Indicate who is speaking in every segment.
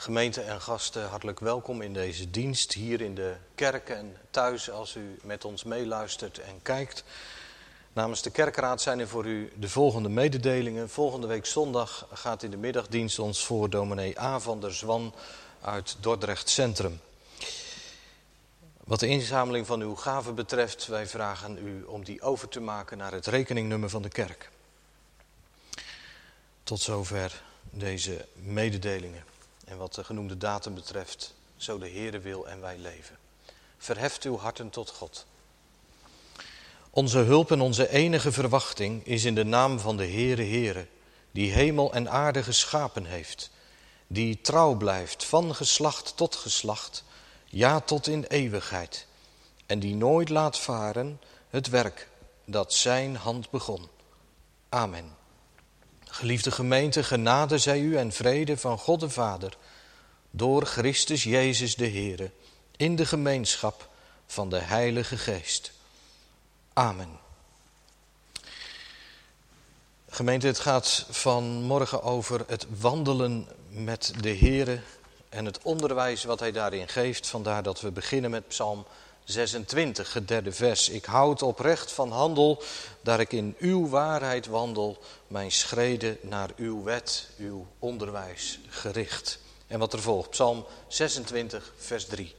Speaker 1: Gemeente en gasten, hartelijk welkom in deze dienst hier in de kerk en thuis als u met ons meeluistert en kijkt. Namens de kerkraad zijn er voor u de volgende mededelingen. Volgende week zondag gaat in de middagdienst ons voor dominee A. van der Zwan uit Dordrecht Centrum. Wat de inzameling van uw gaven betreft, wij vragen u om die over te maken naar het rekeningnummer van de kerk. Tot zover deze mededelingen. En wat de genoemde datum betreft, zo de Heere wil en wij leven. Verheft uw harten tot God. Onze hulp en onze enige verwachting is in de naam van de Heere, die hemel en aarde geschapen heeft, die trouw blijft van geslacht tot geslacht, ja tot in eeuwigheid, en die nooit laat varen het werk dat zijn hand begon. Amen. Geliefde gemeente, genade zij u en vrede van God de Vader, door Christus Jezus de Heere, in de gemeenschap van de Heilige Geest. Amen. Gemeente, het gaat vanmorgen over het wandelen met de Heere en het onderwijs wat hij daarin geeft. Vandaar dat we beginnen met Psalm 26, het derde vers. Ik houd oprecht van handel, daar ik in uw waarheid wandel, mijn schreden naar uw wet, uw onderwijs gericht. En wat er volgt, Psalm 26, vers 3.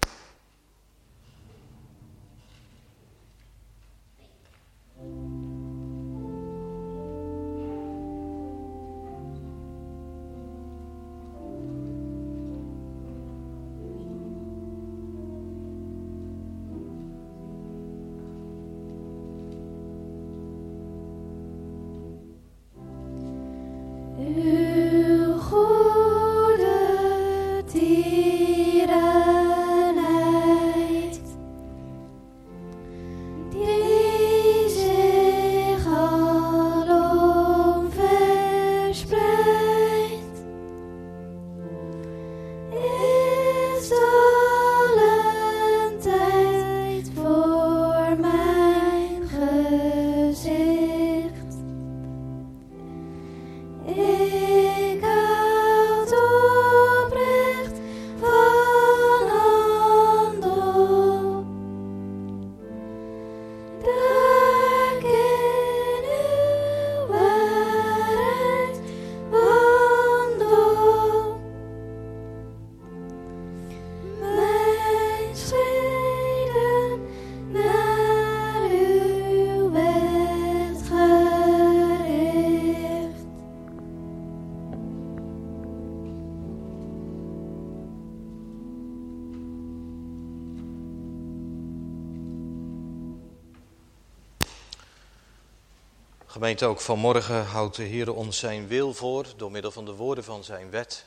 Speaker 1: Gemeente, ook vanmorgen houdt de Heer ons zijn wil voor door middel van de woorden van zijn wet.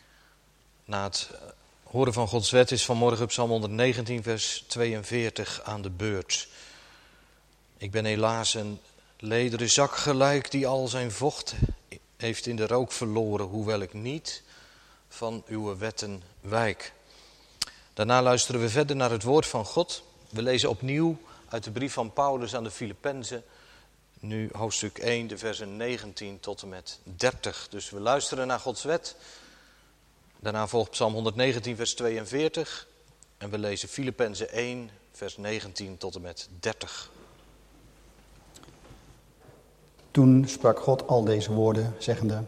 Speaker 1: Na het horen van Gods wet is vanmorgen Psalm 119 vers 42 aan de beurt. Ik ben helaas een lederen zak gelijk die al zijn vocht heeft in de rook verloren, hoewel ik niet van uw wetten wijk. Daarna luisteren we verder naar het woord van God. We lezen opnieuw uit de brief van Paulus aan de Filippenzen. Nu hoofdstuk 1, de versen 19 tot en met 30. Dus we luisteren naar Gods wet. Daarna volgt Psalm 119, vers 42. En we lezen Filippenzen 1, vers 19 tot en met 30.
Speaker 2: Toen sprak God al deze woorden, zeggende: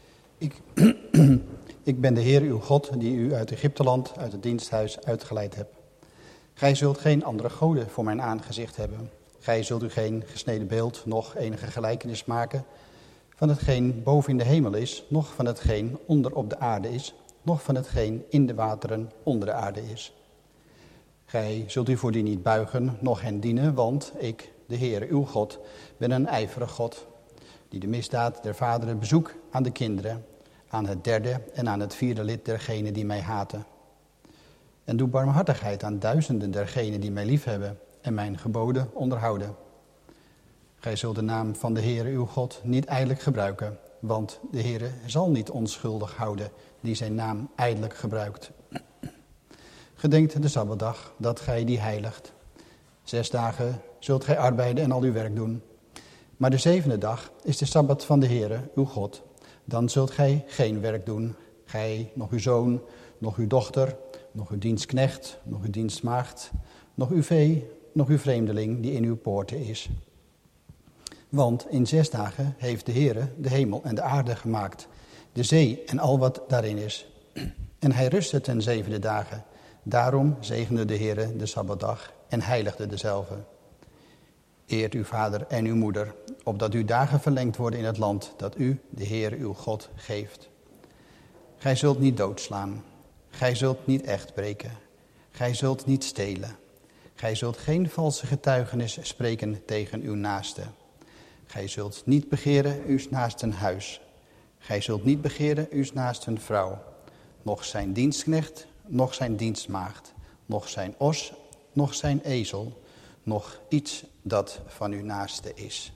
Speaker 2: Ik ben de Heer uw God, die u uit Egypteland, uit het diensthuis uitgeleid hebt. Gij zult geen andere goden voor mijn aangezicht hebben. Gij zult u geen gesneden beeld, noch enige gelijkenis maken van hetgeen boven in de hemel is, noch van hetgeen onder op de aarde is, noch van hetgeen in de wateren onder de aarde is. Gij zult u voor die niet buigen, noch hen dienen, want ik, de Heere uw God, ben een ijverig God, die de misdaad der vaderen bezoek aan de kinderen, aan het derde en aan het vierde lid dergenen die mij haten. En doe barmhartigheid aan duizenden dergenen die mij liefhebben en mijn geboden onderhouden. Gij zult de naam van de Heere uw God niet ijdelijk gebruiken, want de Heere zal niet onschuldig houden die zijn naam ijdelijk gebruikt. Gedenkt de Sabbatdag, dat gij die heiligt. 6 dagen zult gij arbeiden en al uw werk doen. Maar de 7e dag is de Sabbat van de Heere uw God. Dan zult gij geen werk doen, gij, nog uw zoon, nog uw dochter, nog uw dienstknecht, nog uw dienstmaagd, nog uw vee, nog uw vreemdeling die in uw poorten is. Want in 6 dagen heeft de Heere de hemel en de aarde gemaakt, de zee en al wat daarin is. En hij rustte ten 7e dagen. Daarom zegende de Heere de Sabbatdag en heiligde dezelve. Eert uw vader en uw moeder, opdat uw dagen verlengd worden in het land dat u, de Heere uw God, geeft. Gij zult niet doodslaan. Gij zult niet echt breken. Gij zult niet stelen. Gij zult geen valse getuigenis spreken tegen uw naaste. Gij zult niet begeren uw naasten huis. Gij zult niet begeren uw naasten vrouw. Nog zijn dienstknecht, nog zijn dienstmaagd. Nog zijn os, nog zijn ezel. Nog iets dat van uw naaste is.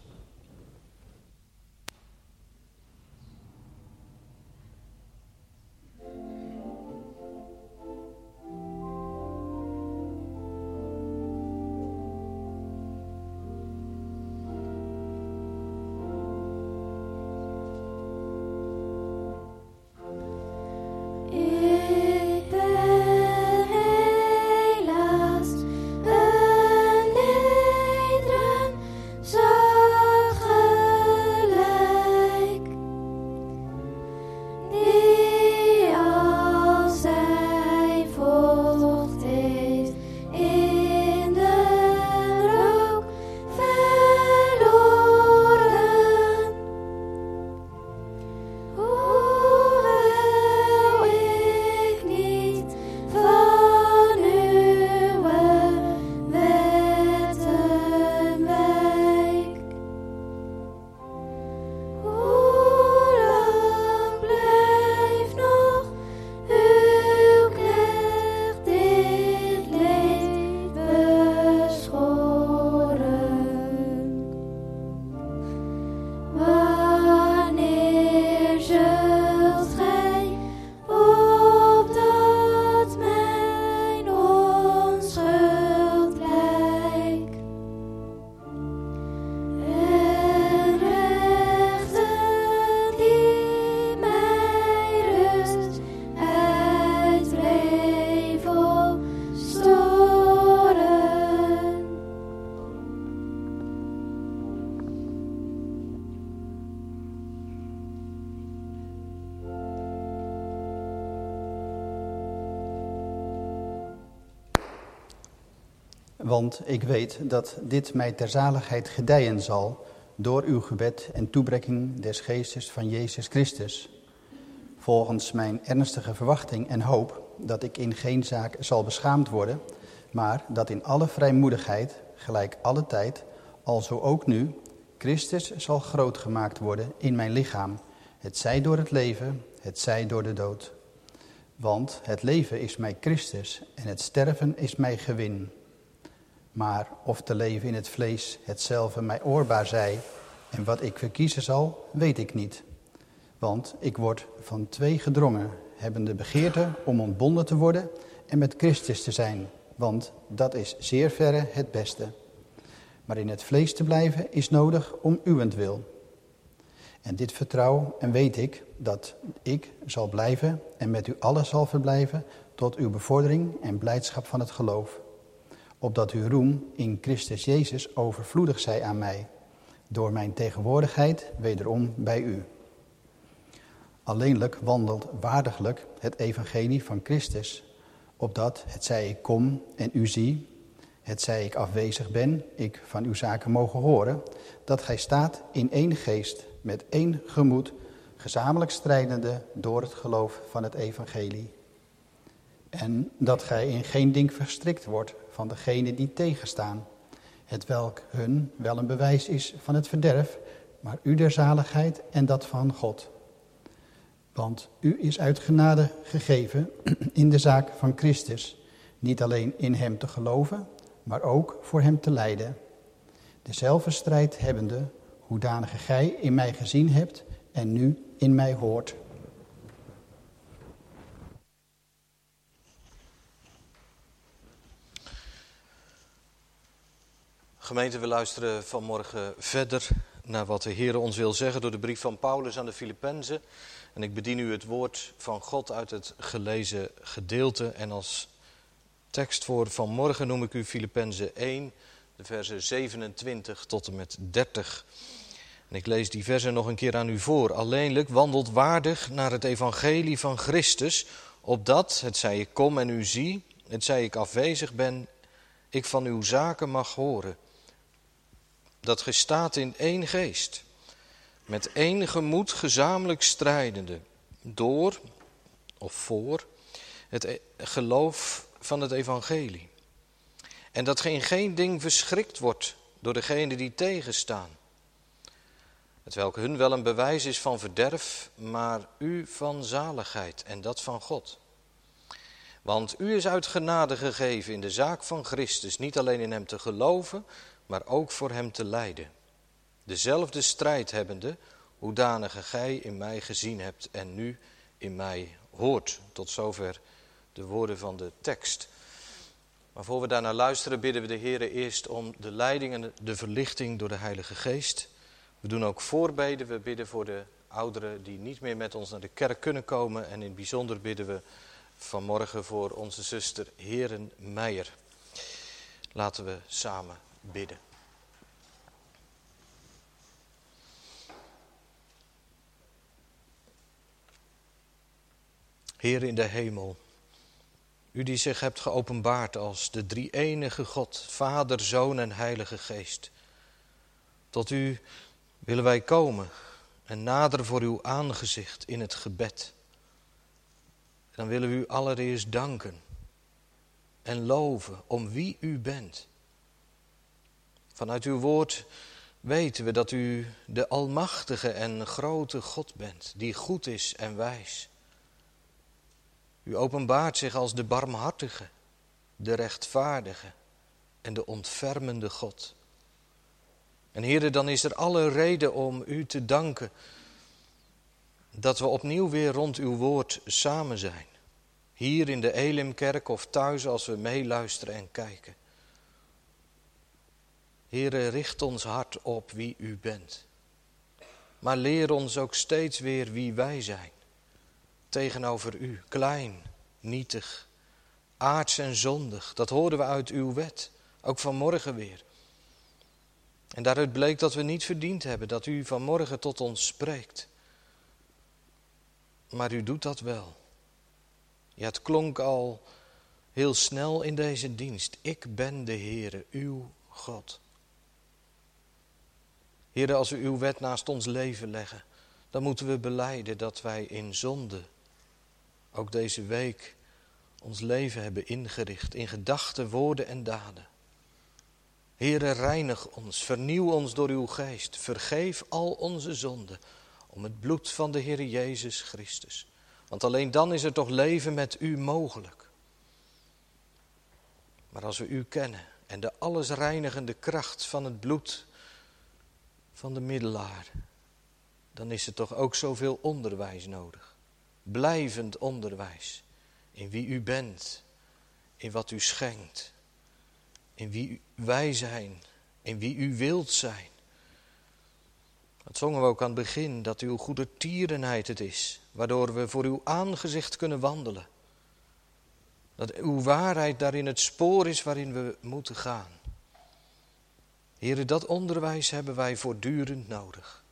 Speaker 2: Want ik weet dat dit mij ter zaligheid gedijen zal door uw gebed en toebrekking des geestes van Jezus Christus. Volgens mijn ernstige verwachting en hoop dat ik in geen zaak zal beschaamd worden, maar dat in alle vrijmoedigheid, gelijk alle tijd, alzo ook nu, Christus zal groot gemaakt worden in mijn lichaam, het zij door het leven, het zij door de dood. Want het leven is mij Christus en het sterven is mij gewin. Maar of te leven in het vlees hetzelfde mij oorbaar zij, en wat ik verkiezen zal, weet ik niet. Want ik word van 2 gedrongen, hebben de begeerte om ontbonden te worden en met Christus te zijn, want dat is zeer verre het beste. Maar in het vlees te blijven is nodig om uwentwil. En dit vertrouw en weet ik dat ik zal blijven en met u allen zal verblijven tot uw bevordering en blijdschap van het geloof. Opdat uw roem in Christus Jezus overvloedig zij aan mij, door mijn tegenwoordigheid wederom bij u. Alleenlijk wandelt waardiglijk het evangelie van Christus, opdat, hetzij ik kom en u zie, hetzij ik afwezig ben, ik van uw zaken mogen horen, dat gij staat in één geest, met één gemoed, gezamenlijk strijdende door het geloof van het evangelie. En dat gij in geen ding verstrikt wordt van degenen die tegenstaan, hetwelk hun wel een bewijs is van het verderf, maar u der zaligheid en dat van God. Want u is uit genade gegeven in de zaak van Christus, niet alleen in hem te geloven, maar ook voor hem te lijden. Dezelfde strijd hebbende, hoedanige gij in mij gezien hebt en nu in mij hoort.
Speaker 1: Gemeente, we luisteren vanmorgen verder naar wat de Heer ons wil zeggen door de brief van Paulus aan de Filippenzen. En ik bedien u het woord van God uit het gelezen gedeelte. En als tekst voor vanmorgen noem ik u Filippenzen 1, de versen 27 tot en met 30. En ik lees die versen nog een keer aan u voor. Alleenlijk wandelt waardig naar het evangelie van Christus, opdat, hetzij ik kom en u zie, hetzij ik afwezig ben, ik van uw zaken mag horen. Dat gij staat in één geest, met één gemoed gezamenlijk strijdende, door of voor het geloof van het evangelie. En dat gij in geen ding verschrikt wordt door degenen die tegenstaan. Hetwelk hun wel een bewijs is van verderf, maar u van zaligheid en dat van God. Want u is uit genade gegeven in de zaak van Christus, niet alleen in hem te geloven, maar ook voor hem te lijden. Dezelfde strijd hebbende, hoedanige gij in mij gezien hebt en nu in mij hoort. Tot zover de woorden van de tekst. Maar voor we daarnaar luisteren, bidden we de Heer eerst om de leiding en de verlichting door de Heilige Geest. We doen ook voorbeden. We bidden voor de ouderen die niet meer met ons naar de kerk kunnen komen. En in het bijzonder bidden we vanmorgen voor onze zuster Heren Meijer. Laten we samen bidden. Heer in de hemel, u die zich hebt geopenbaard als de drie-enige God, Vader, Zoon en Heilige Geest. Tot u willen wij komen en naderen voor uw aangezicht in het gebed. Dan willen we u allereerst danken en loven om wie u bent. Vanuit uw woord weten we dat u de almachtige en grote God bent, die goed is en wijs. U openbaart zich als de barmhartige, de rechtvaardige en de ontfermende God. En Heere, dan is er alle reden om u te danken dat we opnieuw weer rond uw woord samen zijn. Hier in de Elimkerk of thuis als we meeluisteren en kijken. Heere, richt ons hart op wie u bent. Maar leer ons ook steeds weer wie wij zijn. Tegenover u, klein, nietig, aards en zondig. Dat hoorden we uit uw wet, ook vanmorgen weer. En daaruit bleek dat we niet verdiend hebben dat u vanmorgen tot ons spreekt. Maar u doet dat wel. Ja, het klonk al heel snel in deze dienst. Ik ben de Heere, uw God. Heere, als we uw wet naast ons leven leggen, dan moeten we belijden dat wij in zonde ook deze week ons leven hebben ingericht in gedachten, woorden en daden. Heere, reinig ons, vernieuw ons door uw geest, vergeef al onze zonden om het bloed van de Heer Jezus Christus. Want alleen dan is er toch leven met u mogelijk. Maar als we u kennen en de allesreinigende kracht van het bloed van de middelaar, dan is er toch ook zoveel onderwijs nodig. Blijvend onderwijs in wie u bent, in wat u schenkt, in wie wij zijn, in wie u wilt zijn. Dat zongen we ook aan het begin, dat uw goedertierenheid het is, waardoor we voor uw aangezicht kunnen wandelen. Dat uw waarheid daarin het spoor is waarin we moeten gaan. Heere, dat onderwijs hebben wij voortdurend nodig.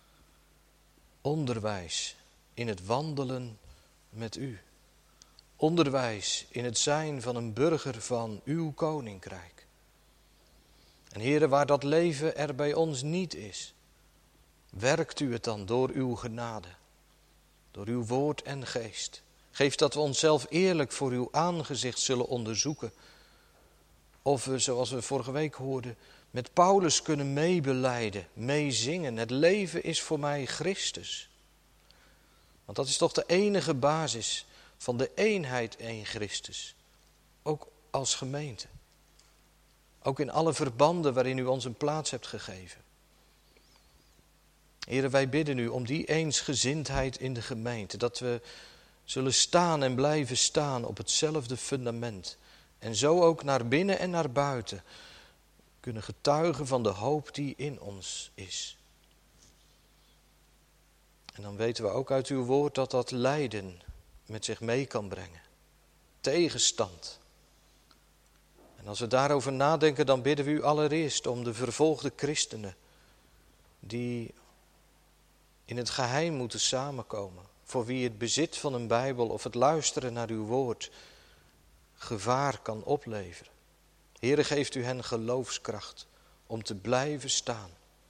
Speaker 1: Onderwijs in het wandelen met u. Onderwijs in het zijn van een burger van uw koninkrijk. En Heere, waar dat leven er bij ons niet is, werkt u het dan door uw genade, door uw woord en geest. Geef dat we onszelf eerlijk voor uw aangezicht zullen onderzoeken. Of we, zoals we vorige week hoorden, met Paulus kunnen meebelijden, meezingen. Het leven is voor mij Christus. Want dat is toch de enige basis van de eenheid in Christus. Ook als gemeente. Ook in alle verbanden waarin u ons een plaats hebt gegeven. Heere, wij bidden u om die eensgezindheid in de gemeente. Dat we zullen staan en blijven staan op hetzelfde fundament. En zo ook naar binnen en naar buiten kunnen getuigen van de hoop die in ons is. En dan weten we ook uit uw woord dat dat lijden met zich mee kan brengen. Tegenstand. En als we daarover nadenken, dan bidden we u allereerst om de vervolgde christenen die in het geheim moeten samenkomen. Voor wie het bezit van een Bijbel of het luisteren naar uw woord gevaar kan opleveren. Heere, geeft u hen geloofskracht om te blijven staan.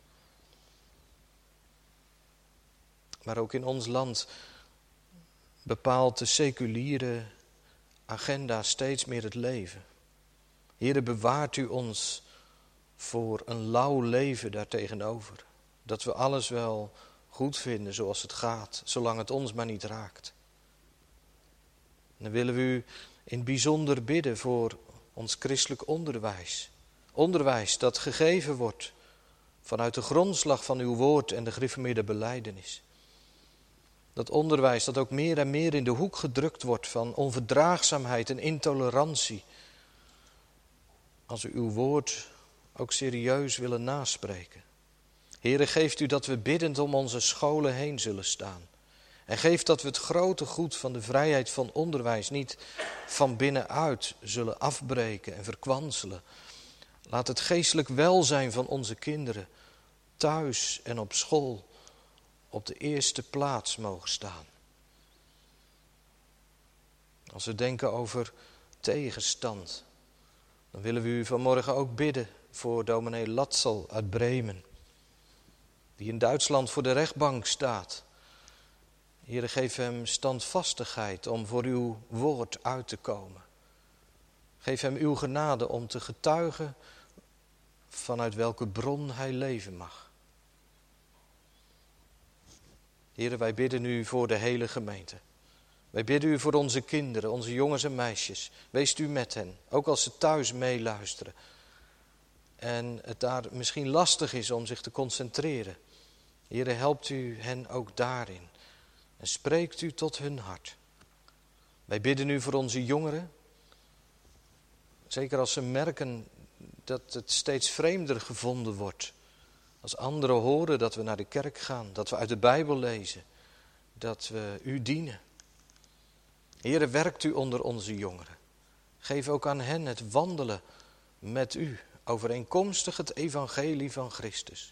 Speaker 1: Maar ook in ons land bepaalt de seculiere agenda steeds meer het leven. Heere, bewaart u ons voor een lauw leven daartegenover. Dat we alles wel goed vinden zoals het gaat, zolang het ons maar niet raakt. En dan willen we u in het bijzonder bidden voor ons christelijk onderwijs. Onderwijs dat gegeven wordt vanuit de grondslag van uw woord en de gereformeerde belijdenis. Dat onderwijs dat ook meer en meer in de hoek gedrukt wordt van onverdraagzaamheid en intolerantie. Als we uw woord ook serieus willen naspreken. Heere, geeft u dat we biddend om onze scholen heen zullen staan. En geeft dat we het grote goed van de vrijheid van onderwijs niet van binnenuit zullen afbreken en verkwanselen. Laat het geestelijk welzijn van onze kinderen thuis en op school op de eerste plaats mogen staan. Als we denken over tegenstand, dan willen we u vanmorgen ook bidden voor dominee Latzel uit Bremen, die in Duitsland voor de rechtbank staat. Heere, geef hem standvastigheid om voor uw woord uit te komen. Geef hem uw genade om te getuigen vanuit welke bron hij leven mag. Heere, wij bidden u voor de hele gemeente. Wij bidden u voor onze kinderen, onze jongens en meisjes. Wees u met hen, ook als ze thuis meeluisteren. En het daar misschien lastig is om zich te concentreren. Heere, helpt u hen ook daarin. En spreekt u tot hun hart. Wij bidden u voor onze jongeren. Zeker als ze merken dat het steeds vreemder gevonden wordt. Als anderen horen dat we naar de kerk gaan, dat we uit de Bijbel lezen, dat we u dienen. Heere, werkt u onder onze jongeren. Geef ook aan hen het wandelen met u, overeenkomstig het evangelie van Christus.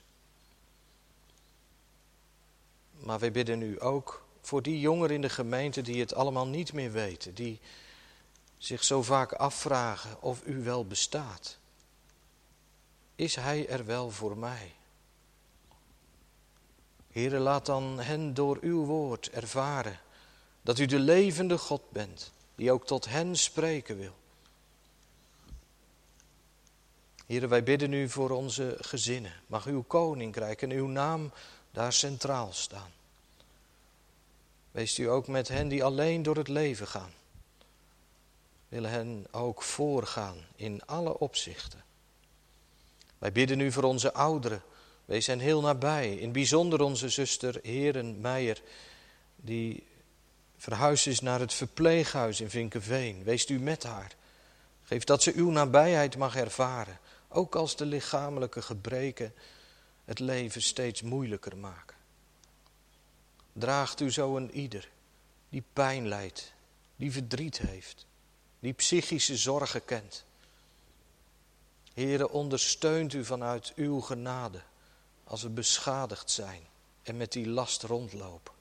Speaker 1: Maar wij bidden u ook voor die jongeren in de gemeente die het allemaal niet meer weten, die zich zo vaak afvragen of u wel bestaat. Is hij er wel voor mij? Heere, laat dan hen door uw woord ervaren dat u de levende God bent, die ook tot hen spreken wil. Heere, wij bidden u voor onze gezinnen. Mag uw koninkrijk en uw naam daar centraal staan. Wees u ook met hen die alleen door het leven gaan. Willen hen ook voorgaan in alle opzichten. Wij bidden u voor onze ouderen. Wees hen heel nabij. In het bijzonder onze zuster Heren Meijer, die verhuisd is naar het verpleeghuis in Vinkeveen. Wees u met haar. Geef dat ze uw nabijheid mag ervaren. Ook als de lichamelijke gebreken het leven steeds moeilijker maken. Draagt u zo een ieder die pijn lijdt, die verdriet heeft, die psychische zorgen kent. Heere, ondersteunt u vanuit uw genade als we beschadigd zijn en met die last rondlopen.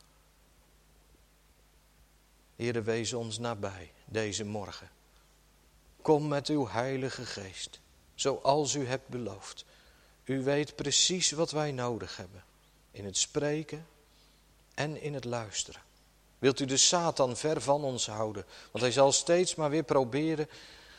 Speaker 1: Heere, wees ons nabij deze morgen. Kom met uw Heilige Geest, zoals u hebt beloofd. U weet precies wat wij nodig hebben in het spreken en in het luisteren. Wilt u de Satan ver van ons houden? Want hij zal steeds maar weer proberen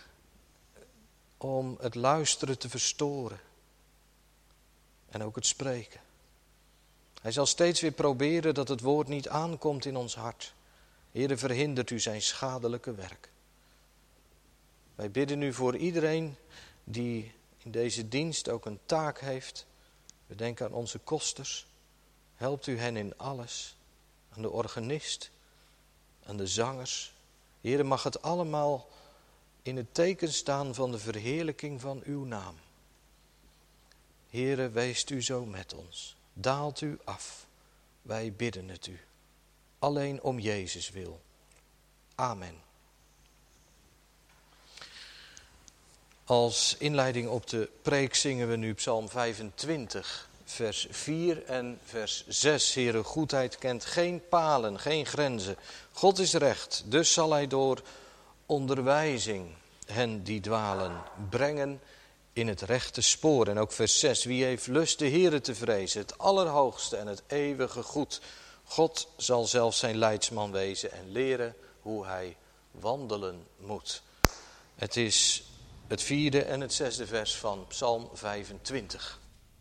Speaker 1: om het luisteren te verstoren. En ook het spreken. Hij zal steeds weer proberen dat het woord niet aankomt in ons hart. Heere, verhindert u zijn schadelijke werk. Wij bidden u voor iedereen die in deze dienst ook een taak heeft. We denken aan onze kosters. Helpt u hen in alles. Aan de organist, aan de zangers. Heere, mag het allemaal in het teken staan van de verheerlijking van uw naam. Heere, weest u zo met ons. Daalt u af. Wij bidden het u. Alleen om Jezus wil. Amen. Als inleiding op de preek zingen we nu Psalm 25, vers 4 en vers 6. Heere, goedheid kent geen palen, geen grenzen. God is recht, dus zal hij door onderwijzing hen die dwalen brengen in het rechte spoor. En ook vers 6. Wie heeft lust de Heere te vrezen, het allerhoogste en het eeuwige goed. God zal zelf zijn leidsman wezen en leren hoe hij wandelen moet. Het is het 4e en het 6e vers van Psalm 25.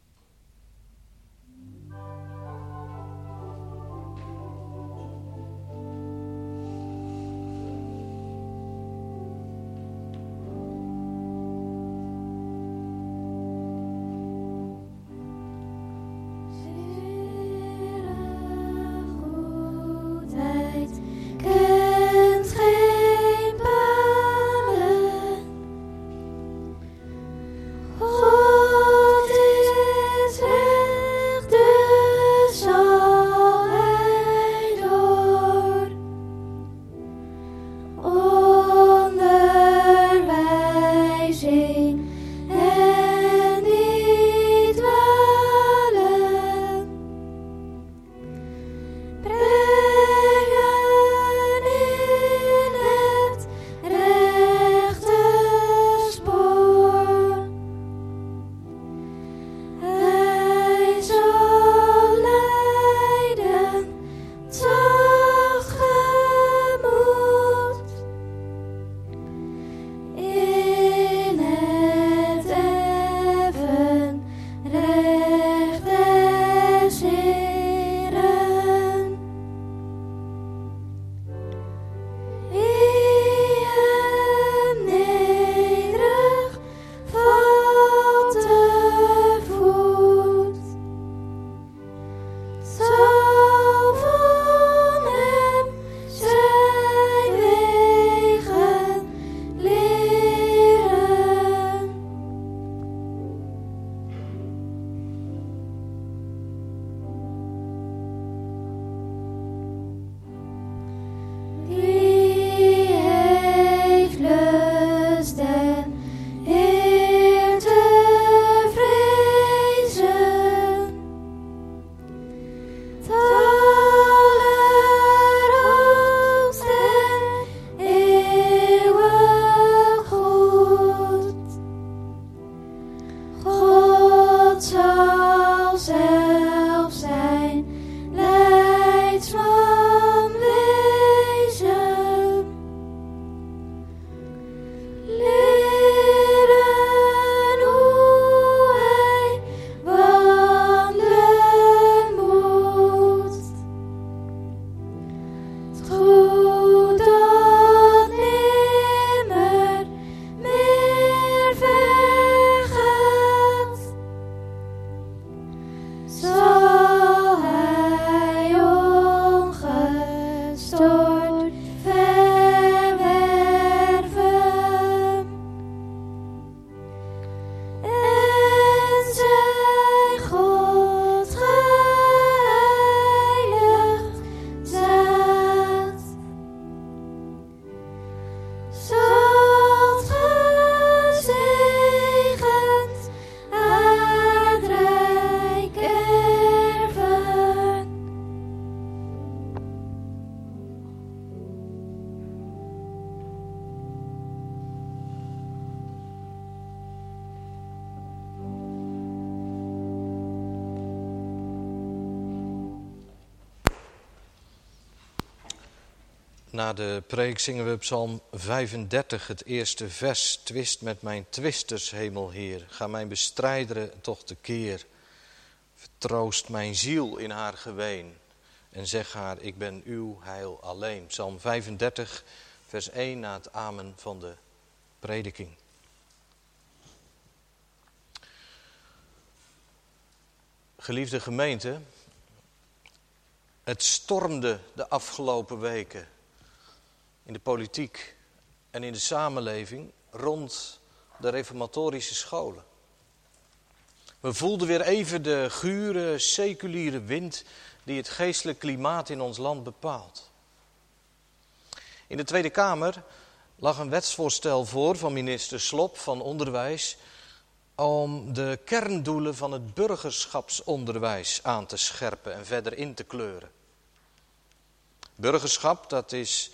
Speaker 1: Na de preek zingen we Psalm 35, het eerste vers. Twist met mijn twisters, hemelheer. Ga mijn bestrijderen toch tekeer. Vertroost mijn ziel in haar geween. En zeg haar, ik ben uw heil alleen. Psalm 35, vers 1 na het amen van de prediking. Geliefde gemeente, het stormde de afgelopen weken in de politiek en in de samenleving rond de reformatorische scholen. We voelden weer even de gure, seculiere wind die het geestelijk klimaat in ons land bepaalt. In de Tweede Kamer lag een wetsvoorstel voor van minister Slop van Onderwijs om de kerndoelen van het burgerschapsonderwijs aan te scherpen en verder in te kleuren. Burgerschap, dat is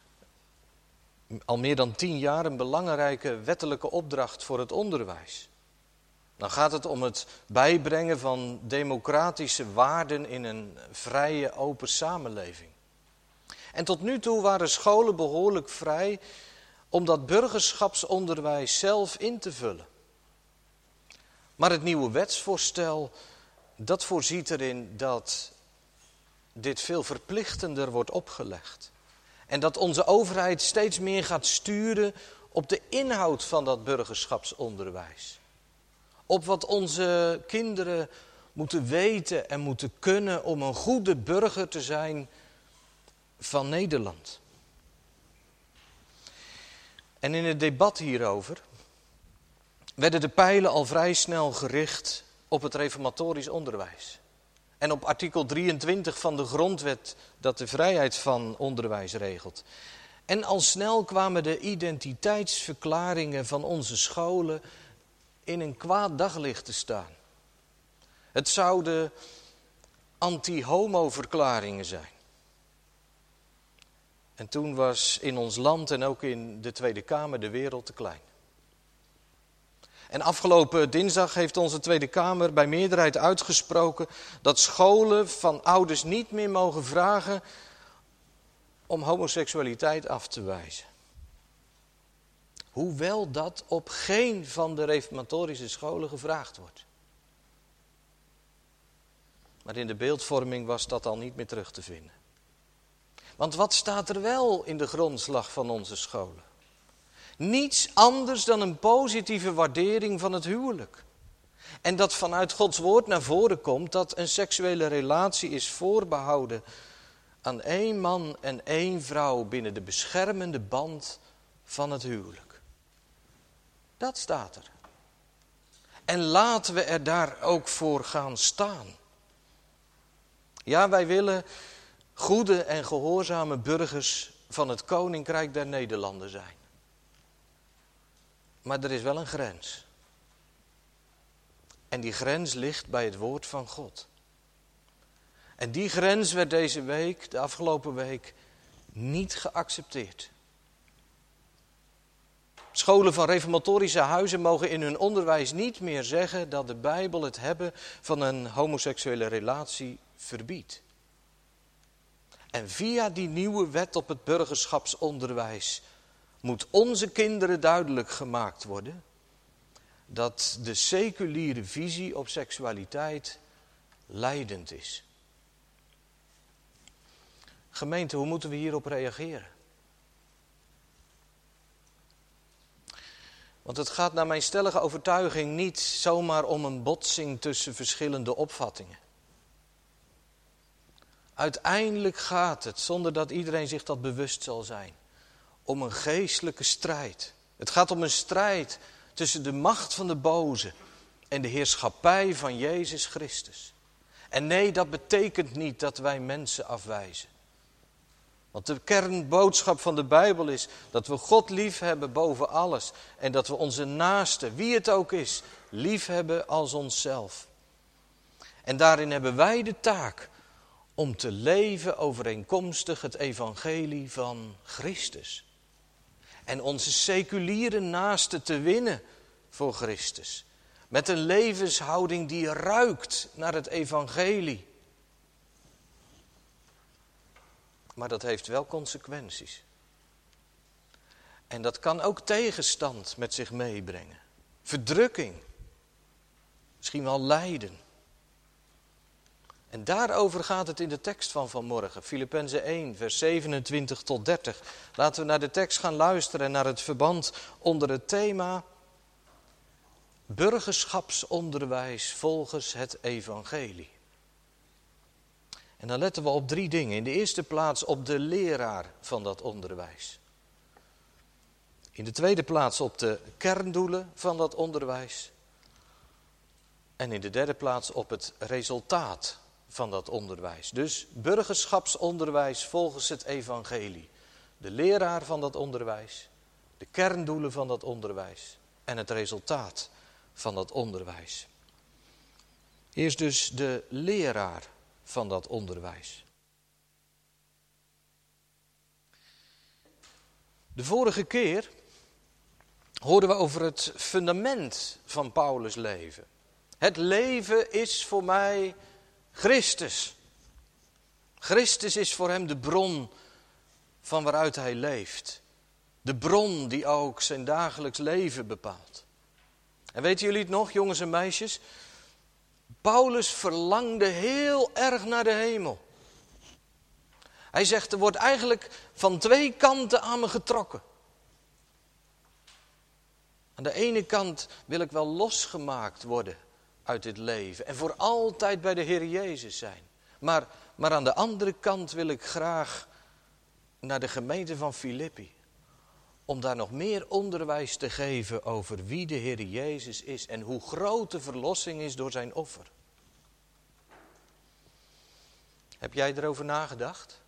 Speaker 1: al meer dan 10 jaar een belangrijke wettelijke opdracht voor het onderwijs. Dan gaat het om het bijbrengen van democratische waarden in een vrije, open samenleving. En tot nu toe waren scholen behoorlijk vrij om dat burgerschapsonderwijs zelf in te vullen. Maar het nieuwe wetsvoorstel, dat voorziet erin dat dit veel verplichtender wordt opgelegd. En dat onze overheid steeds meer gaat sturen op de inhoud van dat burgerschapsonderwijs. Op wat onze kinderen moeten weten en moeten kunnen om een goede burger te zijn van Nederland. En in het debat hierover werden de pijlen al vrij snel gericht op het reformatorisch onderwijs. En op artikel 23 van de grondwet dat de vrijheid van onderwijs regelt. En al snel kwamen de identiteitsverklaringen van onze scholen in een kwaad daglicht te staan. Het zouden anti-homo-verklaringen zijn. En toen was in ons land en ook in de Tweede Kamer de wereld te klein. En afgelopen dinsdag heeft onze Tweede Kamer bij meerderheid uitgesproken dat scholen van ouders niet meer mogen vragen om homoseksualiteit af te wijzen. Hoewel dat op geen van de reformatorische scholen gevraagd wordt. Maar in de beeldvorming was dat al niet meer terug te vinden. Want wat staat er wel in de grondslag van onze scholen? Niets anders dan een positieve waardering van het huwelijk. En dat vanuit Gods woord naar voren komt dat een seksuele relatie is voorbehouden aan 1 man en 1 vrouw binnen de beschermende band van het huwelijk. Dat staat er. En laten we er daar ook voor gaan staan. Ja, wij willen goede en gehoorzame burgers van het Koninkrijk der Nederlanden zijn. Maar er is wel een grens. En die grens ligt bij het woord van God. En die grens werd deze week, de afgelopen week, niet geaccepteerd. Scholen van reformatorische huizen mogen in hun onderwijs niet meer zeggen dat de Bijbel het hebben van een homoseksuele relatie verbiedt. En via die nieuwe wet op het burgerschapsonderwijs moet onze kinderen duidelijk gemaakt worden dat de seculiere visie op seksualiteit leidend is. Gemeente, hoe moeten we hierop reageren? Want het gaat naar mijn stellige overtuiging niet zomaar om een botsing tussen verschillende opvattingen. Uiteindelijk gaat het, zonder dat iedereen zich dat bewust zal zijn, om een geestelijke strijd. Het gaat om een strijd tussen de macht van de boze en de heerschappij van Jezus Christus. En nee, dat betekent niet dat wij mensen afwijzen. Want de kernboodschap van de Bijbel is dat we God lief hebben boven alles. En dat we onze naaste, wie het ook is, lief hebben als onszelf. En daarin hebben wij de taak om te leven overeenkomstig het evangelie van Christus. En onze seculiere naaste te winnen voor Christus. Met een levenshouding die ruikt naar het evangelie. Maar dat heeft wel consequenties. En dat kan ook tegenstand met zich meebrengen. Verdrukking. Misschien wel lijden. En daarover gaat het in de tekst van vanmorgen. Filippenzen 1, vers 27 tot 30. Laten we naar de tekst gaan luisteren en naar het verband onder het thema burgerschapsonderwijs volgens het evangelie. En dan letten we op 3 dingen. In de eerste plaats op de leraar van dat onderwijs. In de tweede plaats op de kerndoelen van dat onderwijs. En in de derde plaats op het resultaat van dat onderwijs. Dus burgerschapsonderwijs volgens het evangelie. De leraar van dat onderwijs, de kerndoelen van dat onderwijs en het resultaat van dat onderwijs. Eerst dus de leraar van dat onderwijs. De vorige keer hoorden we over het fundament van Paulus' leven. Het leven is voor mij Christus. Christus is voor hem de bron van waaruit hij leeft. De bron die ook zijn dagelijks leven bepaalt. En weten jullie het nog, jongens en meisjes? Paulus verlangde heel erg naar de hemel. Hij zegt, er wordt eigenlijk van twee kanten aan me getrokken. Aan de ene kant wil ik wel losgemaakt worden uit dit leven en voor altijd bij de Heer Jezus zijn. Maar aan de andere kant wil ik graag naar de gemeente van Filippi. Om daar nog meer onderwijs te geven over wie de Heer Jezus is en hoe groot de verlossing is door zijn offer. Heb jij erover nagedacht?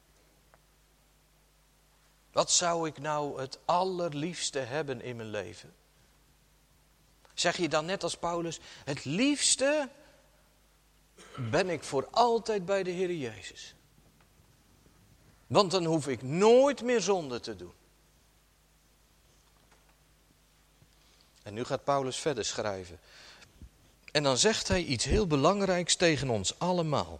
Speaker 1: Wat zou ik nou het allerliefste hebben in mijn leven? Zeg je dan net als Paulus, het liefste ben ik voor altijd bij de Heer Jezus. Want dan hoef ik nooit meer zonde te doen. En nu gaat Paulus verder schrijven. En dan zegt hij iets heel belangrijks tegen ons allemaal.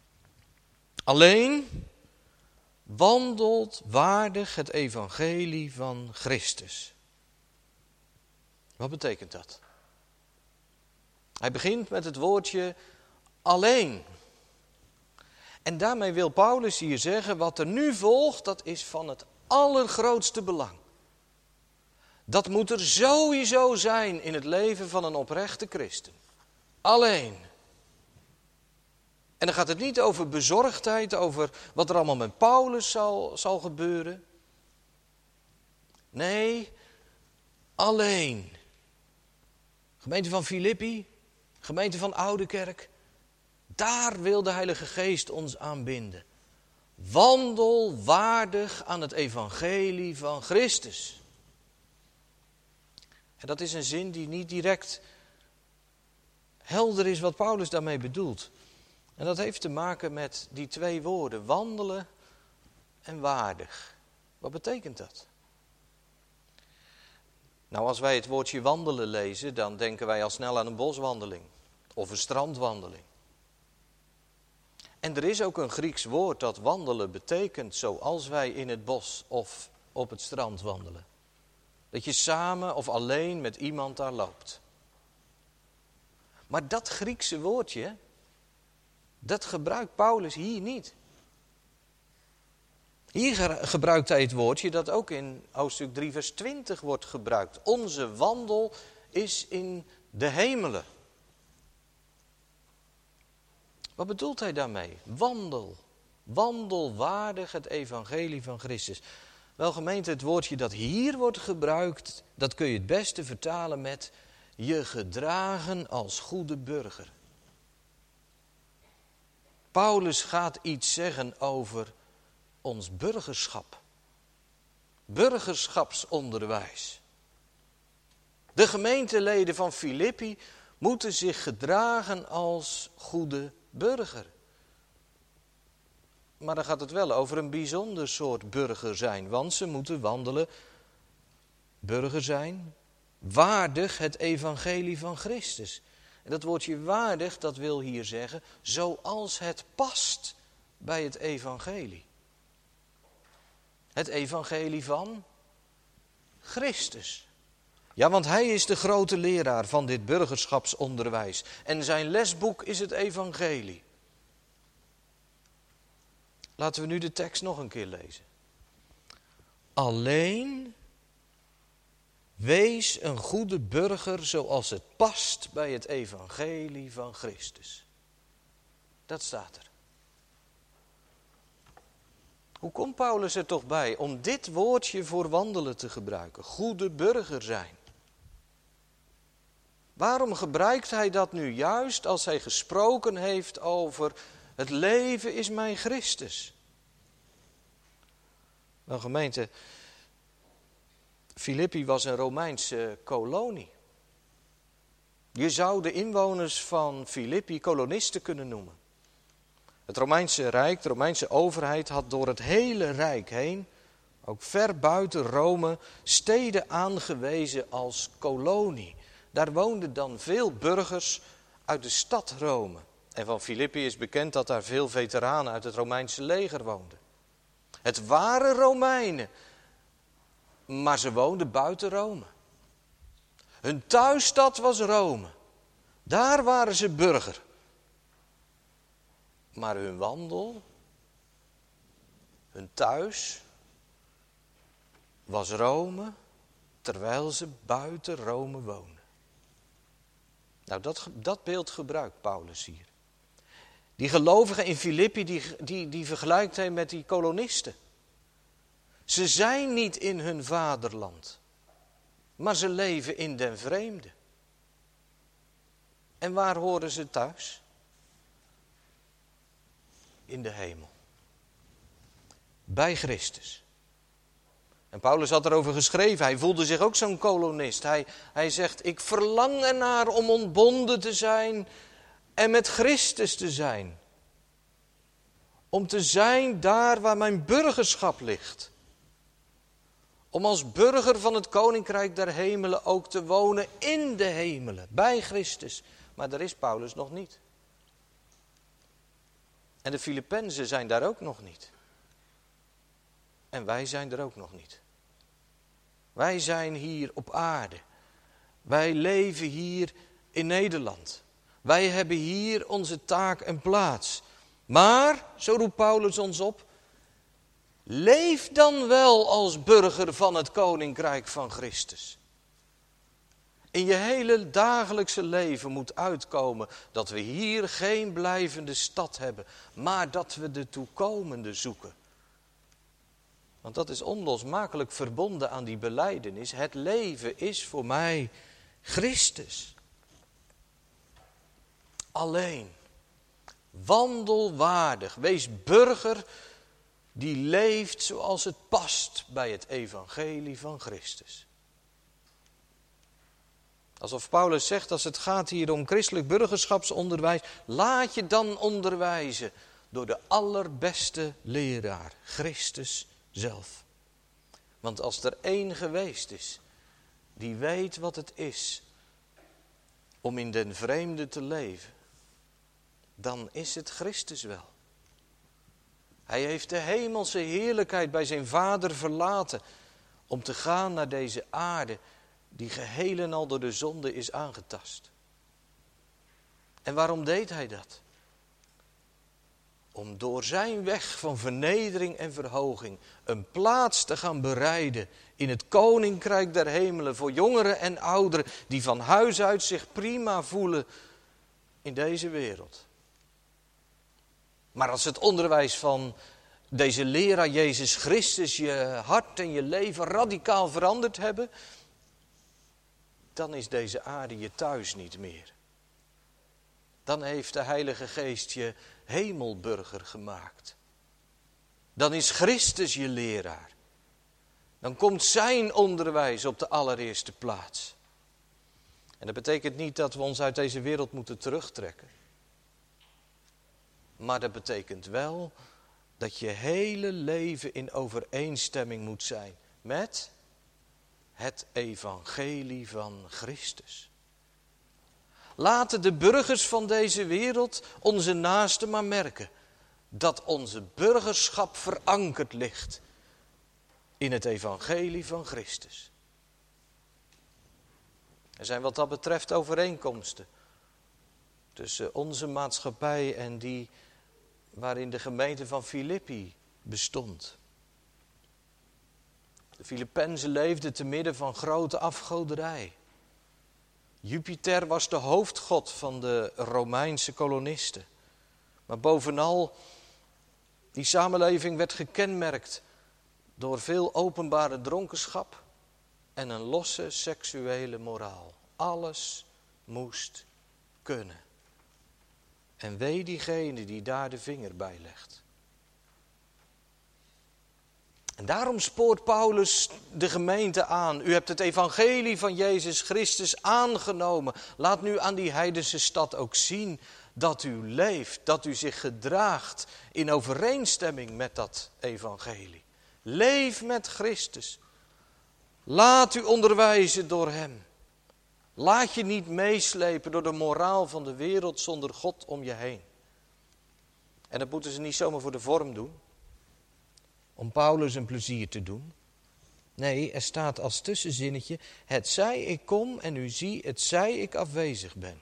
Speaker 1: Alleen wandelt waardig het evangelie van Christus. Wat betekent dat? Hij begint met het woordje alleen. En daarmee wil Paulus hier zeggen, wat er nu volgt, dat is van het allergrootste belang. Dat moet er sowieso zijn in het leven van een oprechte christen. Alleen. En dan gaat het niet over bezorgdheid, over wat er allemaal met Paulus zal gebeuren. Nee, alleen. Gemeente van Filippi, gemeente van Oudekerk. Daar wil de Heilige Geest ons aan binden. Wandel waardig aan het evangelie van Christus. En dat is een zin die niet direct helder is wat Paulus daarmee bedoelt. En dat heeft te maken met die twee woorden, wandelen en waardig. Wat betekent dat? Nou, als wij het woordje wandelen lezen, dan denken wij al snel aan een boswandeling of een strandwandeling. En er is ook een Grieks woord dat wandelen betekent zoals wij in het bos of op het strand wandelen. Dat je samen of alleen met iemand daar loopt. Maar dat Griekse woordje, dat gebruikt Paulus hier niet. Hier gebruikt hij het woordje dat ook in hoofdstuk 3 vers 20 wordt gebruikt. Onze wandel is in de hemelen. Wat bedoelt hij daarmee? Wandel waardig het evangelie van Christus. Wel gemeente, het woordje dat hier wordt gebruikt, dat kun je het beste vertalen met je gedragen als goede burger. Paulus gaat iets zeggen over ons burgerschap. Burgerschapsonderwijs. De gemeenteleden van Filippi moeten zich gedragen als goede burger. Maar dan gaat het wel over een bijzonder soort burger zijn. Want ze moeten wandelen, burger zijn, waardig het evangelie van Christus. En dat woordje waardig, dat wil hier zeggen, zoals het past bij het evangelie. Het evangelie van Christus. Ja, want hij is de grote leraar van dit burgerschapsonderwijs. En zijn lesboek is het evangelie. Laten we nu de tekst nog een keer lezen. Alleen wees een goede burger zoals het past bij het evangelie van Christus. Dat staat er. Hoe komt Paulus er toch bij om dit woordje voor wandelen te gebruiken? Goede burger zijn. Waarom gebruikt hij dat nu juist als hij gesproken heeft over het leven is mijn Christus? Wel gemeente, Filippi was een Romeinse kolonie. Je zou de inwoners van Filippi kolonisten kunnen noemen. Het Romeinse Rijk, de Romeinse overheid had door het hele Rijk heen, ook ver buiten Rome, steden aangewezen als kolonie. Daar woonden dan veel burgers uit de stad Rome. En van Filippi is bekend dat daar veel veteranen uit het Romeinse leger woonden. Het waren Romeinen, maar ze woonden buiten Rome. Hun thuisstad was Rome. Daar waren ze burger. Maar hun wandel, hun thuis, was Rome, terwijl ze buiten Rome woonden. Nou, dat beeld gebruikt Paulus hier. Die gelovigen in Filippi, die vergelijkt hij met die kolonisten. Ze zijn niet in hun vaderland, maar ze leven in den vreemde. En waar horen ze thuis? In de hemel. Bij Christus. En Paulus had erover geschreven, hij voelde zich ook zo'n kolonist. Hij zegt, ik verlang ernaar om ontbonden te zijn en met Christus te zijn. Om te zijn daar waar mijn burgerschap ligt. Om als burger van het koninkrijk der hemelen ook te wonen in de hemelen, bij Christus. Maar daar is Paulus nog niet. En de Filippenzen zijn daar ook nog niet. En wij zijn er ook nog niet. Wij zijn hier op aarde. Wij leven hier in Nederland. Wij hebben hier onze taak en plaats. Maar, zo roept Paulus ons op, leef dan wel als burger van het koninkrijk van Christus. In je hele dagelijkse leven moet uitkomen dat we hier geen blijvende stad hebben, maar dat we de toekomende zoeken. Want dat is onlosmakelijk verbonden aan die belijdenis. Het leven is voor mij Christus. Alleen, wandel waardig, wees burger die leeft zoals het past bij het evangelie van Christus. Alsof Paulus zegt, als het gaat hier om christelijk burgerschapsonderwijs, laat je dan onderwijzen door de allerbeste leraar, Christus zelf. Want als er één geweest is, die weet wat het is om in den vreemde te leven, dan is het Christus wel. Hij heeft de hemelse heerlijkheid bij zijn Vader verlaten om te gaan naar deze aarde die geheel en al door de zonde is aangetast. En waarom deed hij dat? Om door zijn weg van vernedering en verhoging een plaats te gaan bereiden in het koninkrijk der hemelen voor jongeren en ouderen die van huis uit zich prima voelen in deze wereld. Maar als het onderwijs van deze leraar Jezus Christus je hart en je leven radicaal veranderd hebben, dan is deze aarde je thuis niet meer. Dan heeft de Heilige Geest je hemelburger gemaakt. Dan is Christus je leraar. Dan komt zijn onderwijs op de allereerste plaats. En dat betekent niet dat we ons uit deze wereld moeten terugtrekken. Maar dat betekent wel dat je hele leven in overeenstemming moet zijn met het evangelie van Christus. Laten de burgers van deze wereld onze naasten maar merken dat onze burgerschap verankerd ligt in het evangelie van Christus. Er zijn wat dat betreft overeenkomsten tussen onze maatschappij en die waarin de gemeente van Filippi bestond. De Filippenzen leefden te midden van grote afgoderij. Jupiter was de hoofdgod van de Romeinse kolonisten. Maar bovenal, die samenleving werd gekenmerkt door veel openbare dronkenschap en een losse seksuele moraal. Alles moest kunnen. En wee diegene die daar de vinger bij legt. En daarom spoort Paulus de gemeente aan. U hebt het evangelie van Jezus Christus aangenomen. Laat nu aan die heidense stad ook zien dat u leeft, dat u zich gedraagt in overeenstemming met dat evangelie. Leef met Christus. Laat u onderwijzen door hem. Laat je niet meeslepen door de moraal van de wereld zonder God om je heen. En dat moeten ze niet zomaar voor de vorm doen. Om Paulus een plezier te doen. Nee, er staat als tussenzinnetje: hetzij ik kom en u zie, hetzij ik afwezig ben.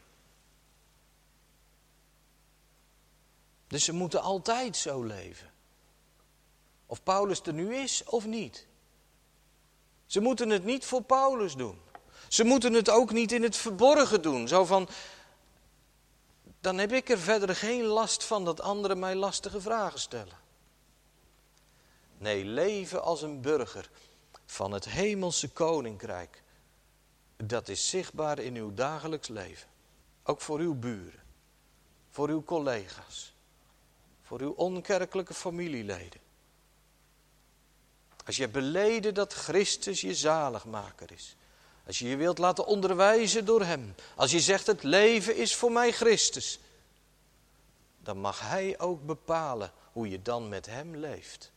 Speaker 1: Dus ze moeten altijd zo leven. Of Paulus er nu is of niet. Ze moeten het niet voor Paulus doen. Ze moeten het ook niet in het verborgen doen. Zo van, dan heb ik er verder geen last van dat anderen mij lastige vragen stellen. Nee, leven als een burger van het hemelse koninkrijk. Dat is zichtbaar in uw dagelijks leven. Ook voor uw buren. Voor uw collega's. Voor uw onkerkelijke familieleden. Als je hebt beleden dat Christus je zaligmaker is. Als je je wilt laten onderwijzen door hem. Als je zegt het leven is voor mij Christus. Dan mag hij ook bepalen hoe je dan met hem leeft.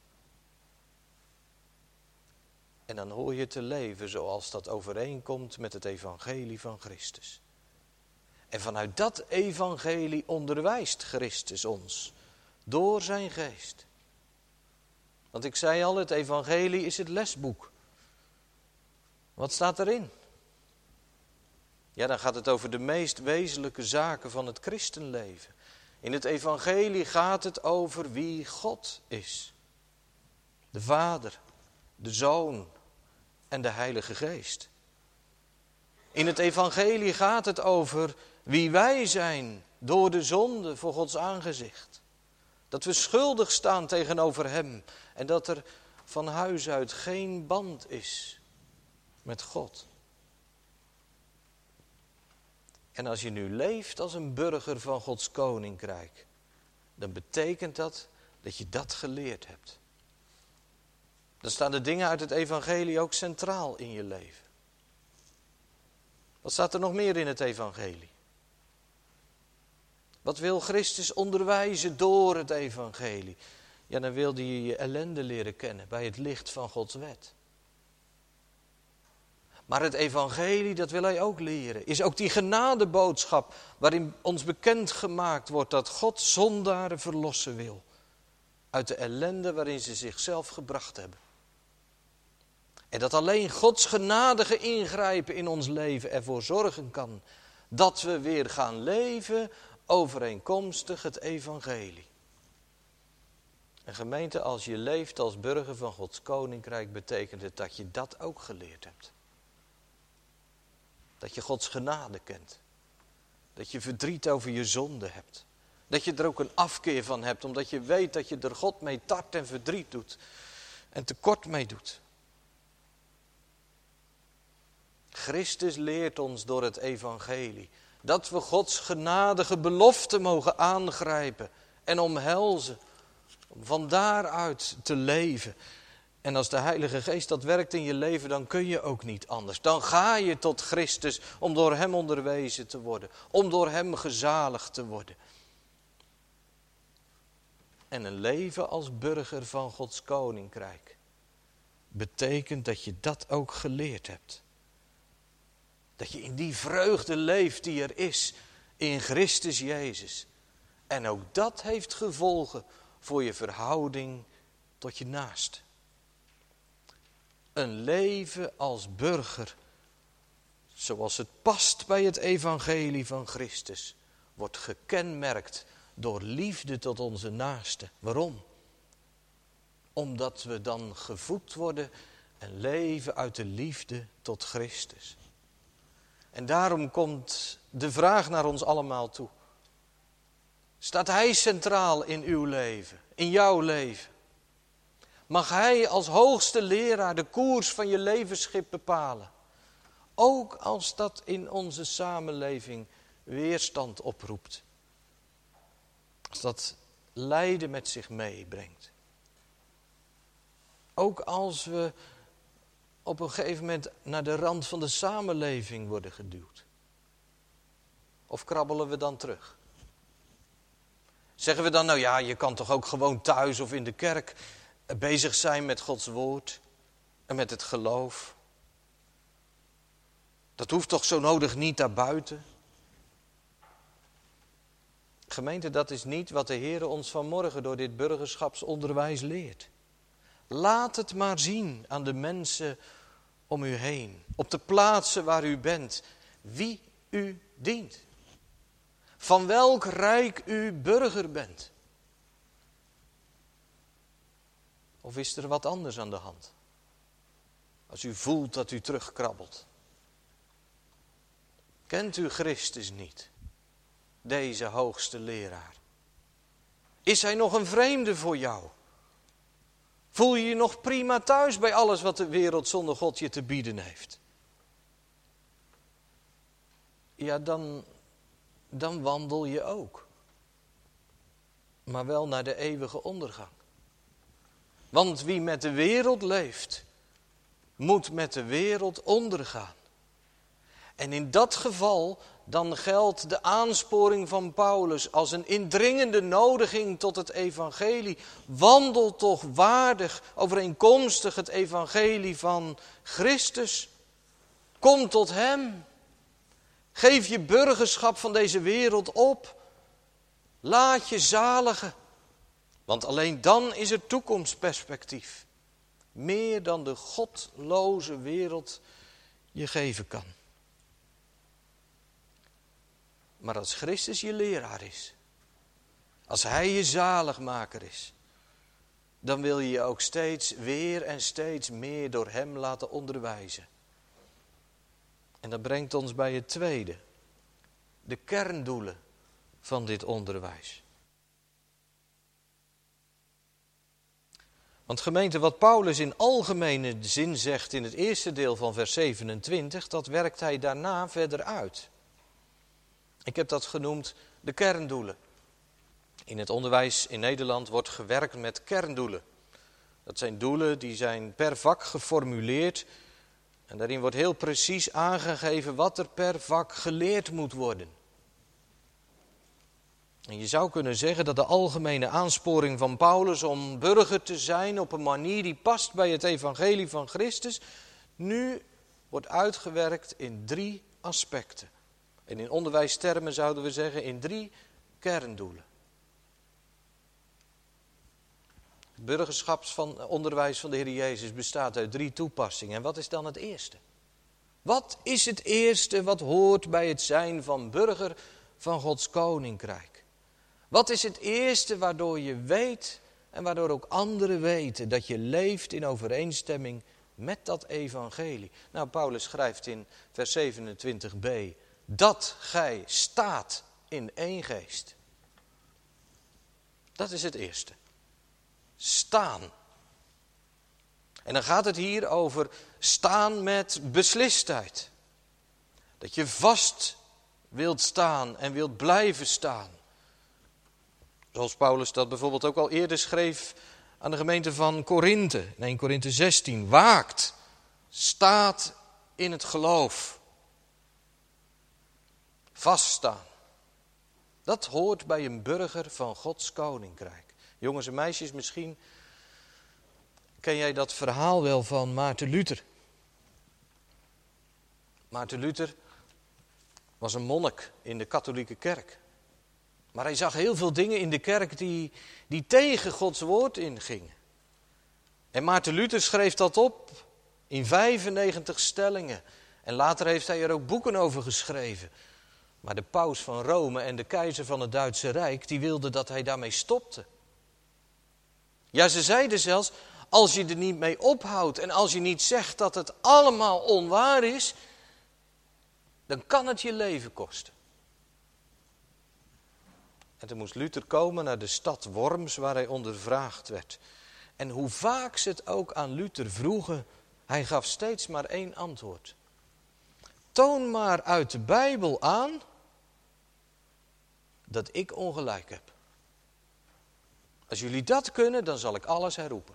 Speaker 1: En dan hoor je te leven zoals dat overeenkomt met het evangelie van Christus. En vanuit dat evangelie onderwijst Christus ons. Door zijn geest. Want ik zei al, het evangelie is het lesboek. Wat staat erin? Ja, dan gaat het over de meest wezenlijke zaken van het christenleven. In het evangelie gaat het over wie God is. De Vader, de Zoon en de Heilige Geest. In het evangelie gaat het over wie wij zijn door de zonde voor Gods aangezicht. Dat we schuldig staan tegenover hem en dat er van huis uit geen band is met God. En als je nu leeft als een burger van Gods koninkrijk, dan betekent dat dat je dat geleerd hebt. Dan staan de dingen uit het evangelie ook centraal in je leven. Wat staat er nog meer in het evangelie? Wat wil Christus onderwijzen door het evangelie? Ja, dan wil hij je ellende leren kennen bij het licht van Gods wet. Maar het evangelie, dat wil hij ook leren. Is ook die genadeboodschap waarin ons bekendgemaakt wordt dat God zondaren verlossen wil. Uit de ellende waarin ze zichzelf gebracht hebben. En dat alleen Gods genadige ingrijpen in ons leven ervoor zorgen kan dat we weer gaan leven overeenkomstig het evangelie. En gemeente, als je leeft als burger van Gods koninkrijk, betekent het dat je dat ook geleerd hebt. Dat je Gods genade kent. Dat je verdriet over je zonde hebt. Dat je er ook een afkeer van hebt, omdat je weet dat je er God mee tart en verdriet doet. En tekort mee doet. Christus leert ons door het evangelie dat we Gods genadige belofte mogen aangrijpen en omhelzen. Om van daaruit te leven. En als de Heilige Geest dat werkt in je leven, dan kun je ook niet anders. Dan ga je tot Christus om door hem onderwezen te worden. Om door hem gezaligd te worden. En een leven als burger van Gods koninkrijk betekent dat je dat ook geleerd hebt. Dat je in die vreugde leeft die er is in Christus Jezus. En ook dat heeft gevolgen voor je verhouding tot je naaste. Een leven als burger, zoals het past bij het evangelie van Christus, wordt gekenmerkt door liefde tot onze naaste. Waarom? Omdat we dan gevoed worden en leven uit de liefde tot Christus. En daarom komt de vraag naar ons allemaal toe. Staat hij centraal in uw leven, in jouw leven? Mag hij als hoogste leraar de koers van je levensschip bepalen? Ook als dat in onze samenleving weerstand oproept. Als dat lijden met zich meebrengt. Ook als we op een gegeven moment naar de rand van de samenleving worden geduwd. Of krabbelen we dan terug? Zeggen we dan, nou ja, je kan toch ook gewoon thuis of in de kerk bezig zijn met Gods woord en met het geloof. Dat hoeft toch zo nodig niet daarbuiten? Gemeente, dat is niet wat de Heer ons vanmorgen door dit burgerschapsonderwijs leert. Laat het maar zien aan de mensen om u heen. Op de plaatsen waar u bent. Wie u dient. Van welk rijk u burger bent. Of is er wat anders aan de hand? Als u voelt dat u terugkrabbelt. Kent u Christus niet? Deze hoogste leraar. Is hij nog een vreemde voor jou? Voel je je nog prima thuis bij alles wat de wereld zonder God je te bieden heeft? Ja, dan wandel je ook. Maar wel naar de eeuwige ondergang. Want wie met de wereld leeft, moet met de wereld ondergaan. En in dat geval, dan geldt de aansporing van Paulus als een indringende nodiging tot het evangelie. Wandel toch waardig, overeenkomstig het evangelie van Christus. Kom tot hem. Geef je burgerschap van deze wereld op. Laat je zaligen. Want alleen dan is er toekomstperspectief. Meer dan de godloze wereld je geven kan. Maar als Christus je leraar is, als hij je zaligmaker is, dan wil je je ook steeds weer en steeds meer door hem laten onderwijzen. En dat brengt ons bij het tweede, de kerndoelen van dit onderwijs. Want gemeente, wat Paulus in algemene zin zegt in het eerste deel van vers 27, dat werkt hij daarna verder uit. Ik heb dat genoemd de kerndoelen. In het onderwijs in Nederland wordt gewerkt met kerndoelen. Dat zijn doelen die zijn per vak geformuleerd. En daarin wordt heel precies aangegeven wat er per vak geleerd moet worden. En je zou kunnen zeggen dat de algemene aansporing van Paulus om burger te zijn op een manier die past bij het evangelie van Christus, nu wordt uitgewerkt in 3 aspecten. En in onderwijstermen zouden we zeggen in 3 kerndoelen. Het burgerschapsonderwijs van de Heer Jezus bestaat uit 3 toepassingen. En wat is dan het eerste? Wat is het eerste wat hoort bij het zijn van burger van Gods koninkrijk? Wat is het eerste waardoor je weet en waardoor ook anderen weten dat je leeft in overeenstemming met dat evangelie? Nou, Paulus schrijft in vers 27b, dat gij staat in één geest. Dat is het eerste. Staan. En dan gaat het hier over staan met beslistheid. Dat je vast wilt staan en wilt blijven staan. Zoals Paulus dat bijvoorbeeld ook al eerder schreef aan de gemeente van Korinthe. In 1 Korinthe 16. Waakt. Staat in het geloof. Vaststaan. Dat hoort bij een burger van Gods koninkrijk. Jongens en meisjes, misschien ken jij dat verhaal wel van Maarten Luther. Maarten Luther was een monnik in de katholieke kerk. Maar hij zag heel veel dingen in de kerk die tegen Gods woord ingingen. En Maarten Luther schreef dat op in 95 stellingen. En later heeft hij er ook boeken over geschreven. Maar de paus van Rome en de keizer van het Duitse Rijk, die wilden dat hij daarmee stopte. Ja, ze zeiden zelfs, als je er niet mee ophoudt en als je niet zegt dat het allemaal onwaar is, dan kan het je leven kosten. En toen moest Luther komen naar de stad Worms waar hij ondervraagd werd. En hoe vaak ze het ook aan Luther vroegen, hij gaf steeds maar 1 antwoord. toon maar uit de Bijbel aan dat ik ongelijk heb. Als jullie dat kunnen, dan zal ik alles herroepen.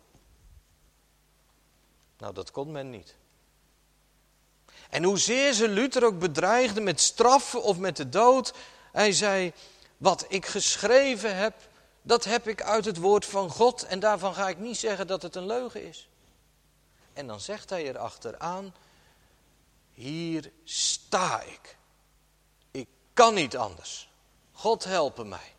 Speaker 1: Nou, dat kon men niet. En hoezeer ze Luther ook bedreigden met straffen of met de dood, hij zei, wat ik geschreven heb, dat heb ik uit het woord van God en daarvan ga ik niet zeggen dat het een leugen is. En dan zegt hij erachteraan, hier sta ik. Ik kan niet anders. God helpe mij.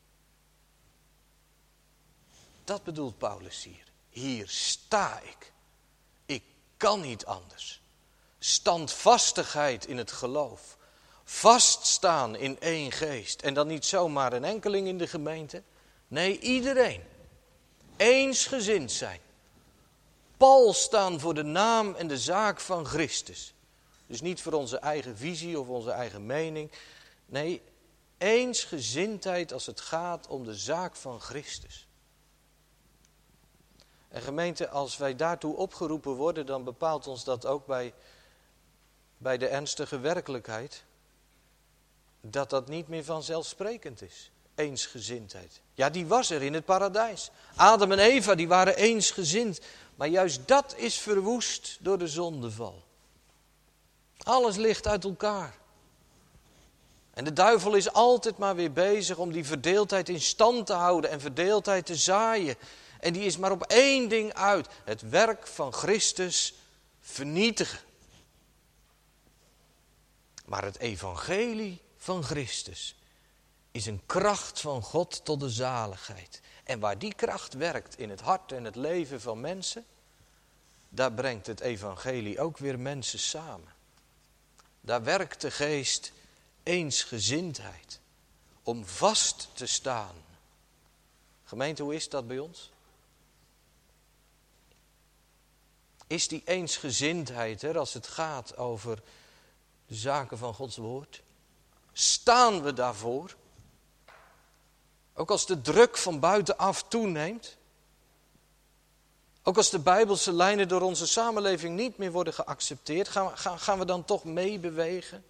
Speaker 1: Dat bedoelt Paulus hier. Hier sta ik. Ik kan niet anders. Standvastigheid in het geloof. Vaststaan in één geest. En dan niet zomaar een enkeling in de gemeente. Nee, iedereen. Eensgezind zijn. Pal staan voor de naam en de zaak van Christus. Dus niet voor onze eigen visie of onze eigen mening. Nee, eensgezindheid als het gaat om de zaak van Christus. En gemeente, als wij daartoe opgeroepen worden, dan bepaalt ons dat ook bij de ernstige werkelijkheid. Dat dat niet meer vanzelfsprekend is. Eensgezindheid. Ja, die was er in het paradijs. Adam en Eva, die waren eensgezind. Maar juist dat is verwoest door de zondeval. Alles ligt uit elkaar. En de duivel is altijd maar weer bezig om die verdeeldheid in stand te houden en verdeeldheid te zaaien. En die is maar op één ding uit. Het werk van Christus vernietigen. Maar het evangelie van Christus is een kracht van God tot de zaligheid. En waar die kracht werkt in het hart en het leven van mensen, daar brengt het evangelie ook weer mensen samen. Daar werkt de geest eensgezindheid om vast te staan. Gemeente, hoe is dat bij ons? Is die eensgezindheid er als het gaat over de zaken van Gods woord? Staan we daarvoor? Ook als de druk van buitenaf toeneemt? Ook als de Bijbelse lijnen door onze samenleving niet meer worden geaccepteerd, gaan we dan toch meebewegen?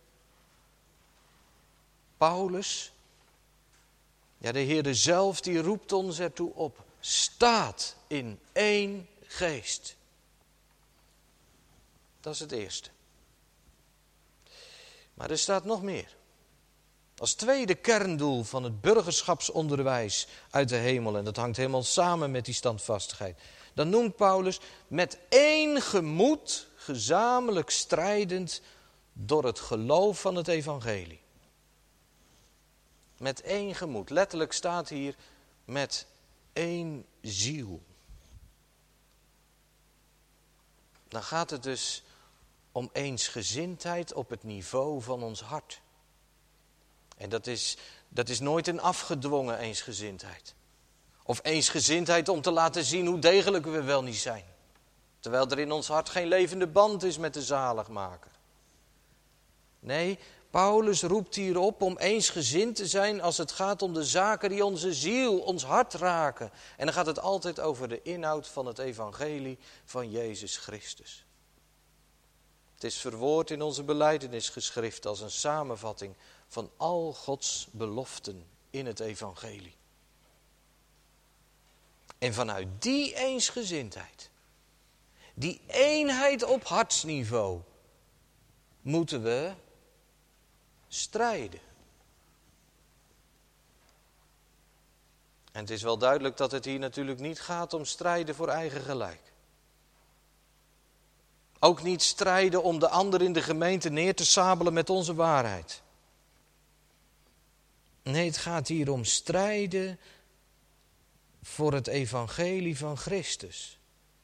Speaker 1: Paulus, ja, de Heere zelf, die roept ons ertoe op. Staat in één geest. Dat is het eerste. Maar er staat nog meer. Als tweede kerndoel van het burgerschapsonderwijs uit de hemel, en dat hangt helemaal samen met die standvastigheid, dan noemt Paulus met één gemoed gezamenlijk strijdend door het geloof van het evangelie. Met één gemoed. Letterlijk staat hier met één ziel. Dan gaat het dus om eensgezindheid op het niveau van ons hart. En dat is nooit een afgedwongen eensgezindheid. Of eensgezindheid om te laten zien hoe degelijk we wel niet zijn. Terwijl er in ons hart geen levende band is met de zaligmaker. Nee, Paulus roept hier op om eensgezind te zijn als het gaat om de zaken die onze ziel, ons hart raken. En dan gaat het altijd over de inhoud van het evangelie van Jezus Christus. Het is verwoord in onze belijdenisgeschrift als een samenvatting van al Gods beloften in het evangelie. En vanuit die eensgezindheid, die eenheid op hartsniveau, moeten we strijden. En het is wel duidelijk dat het hier natuurlijk niet gaat om strijden voor eigen gelijk. Ook niet strijden om de ander in de gemeente neer te sabelen met onze waarheid. Nee, het gaat hier om strijden voor het evangelie van Christus.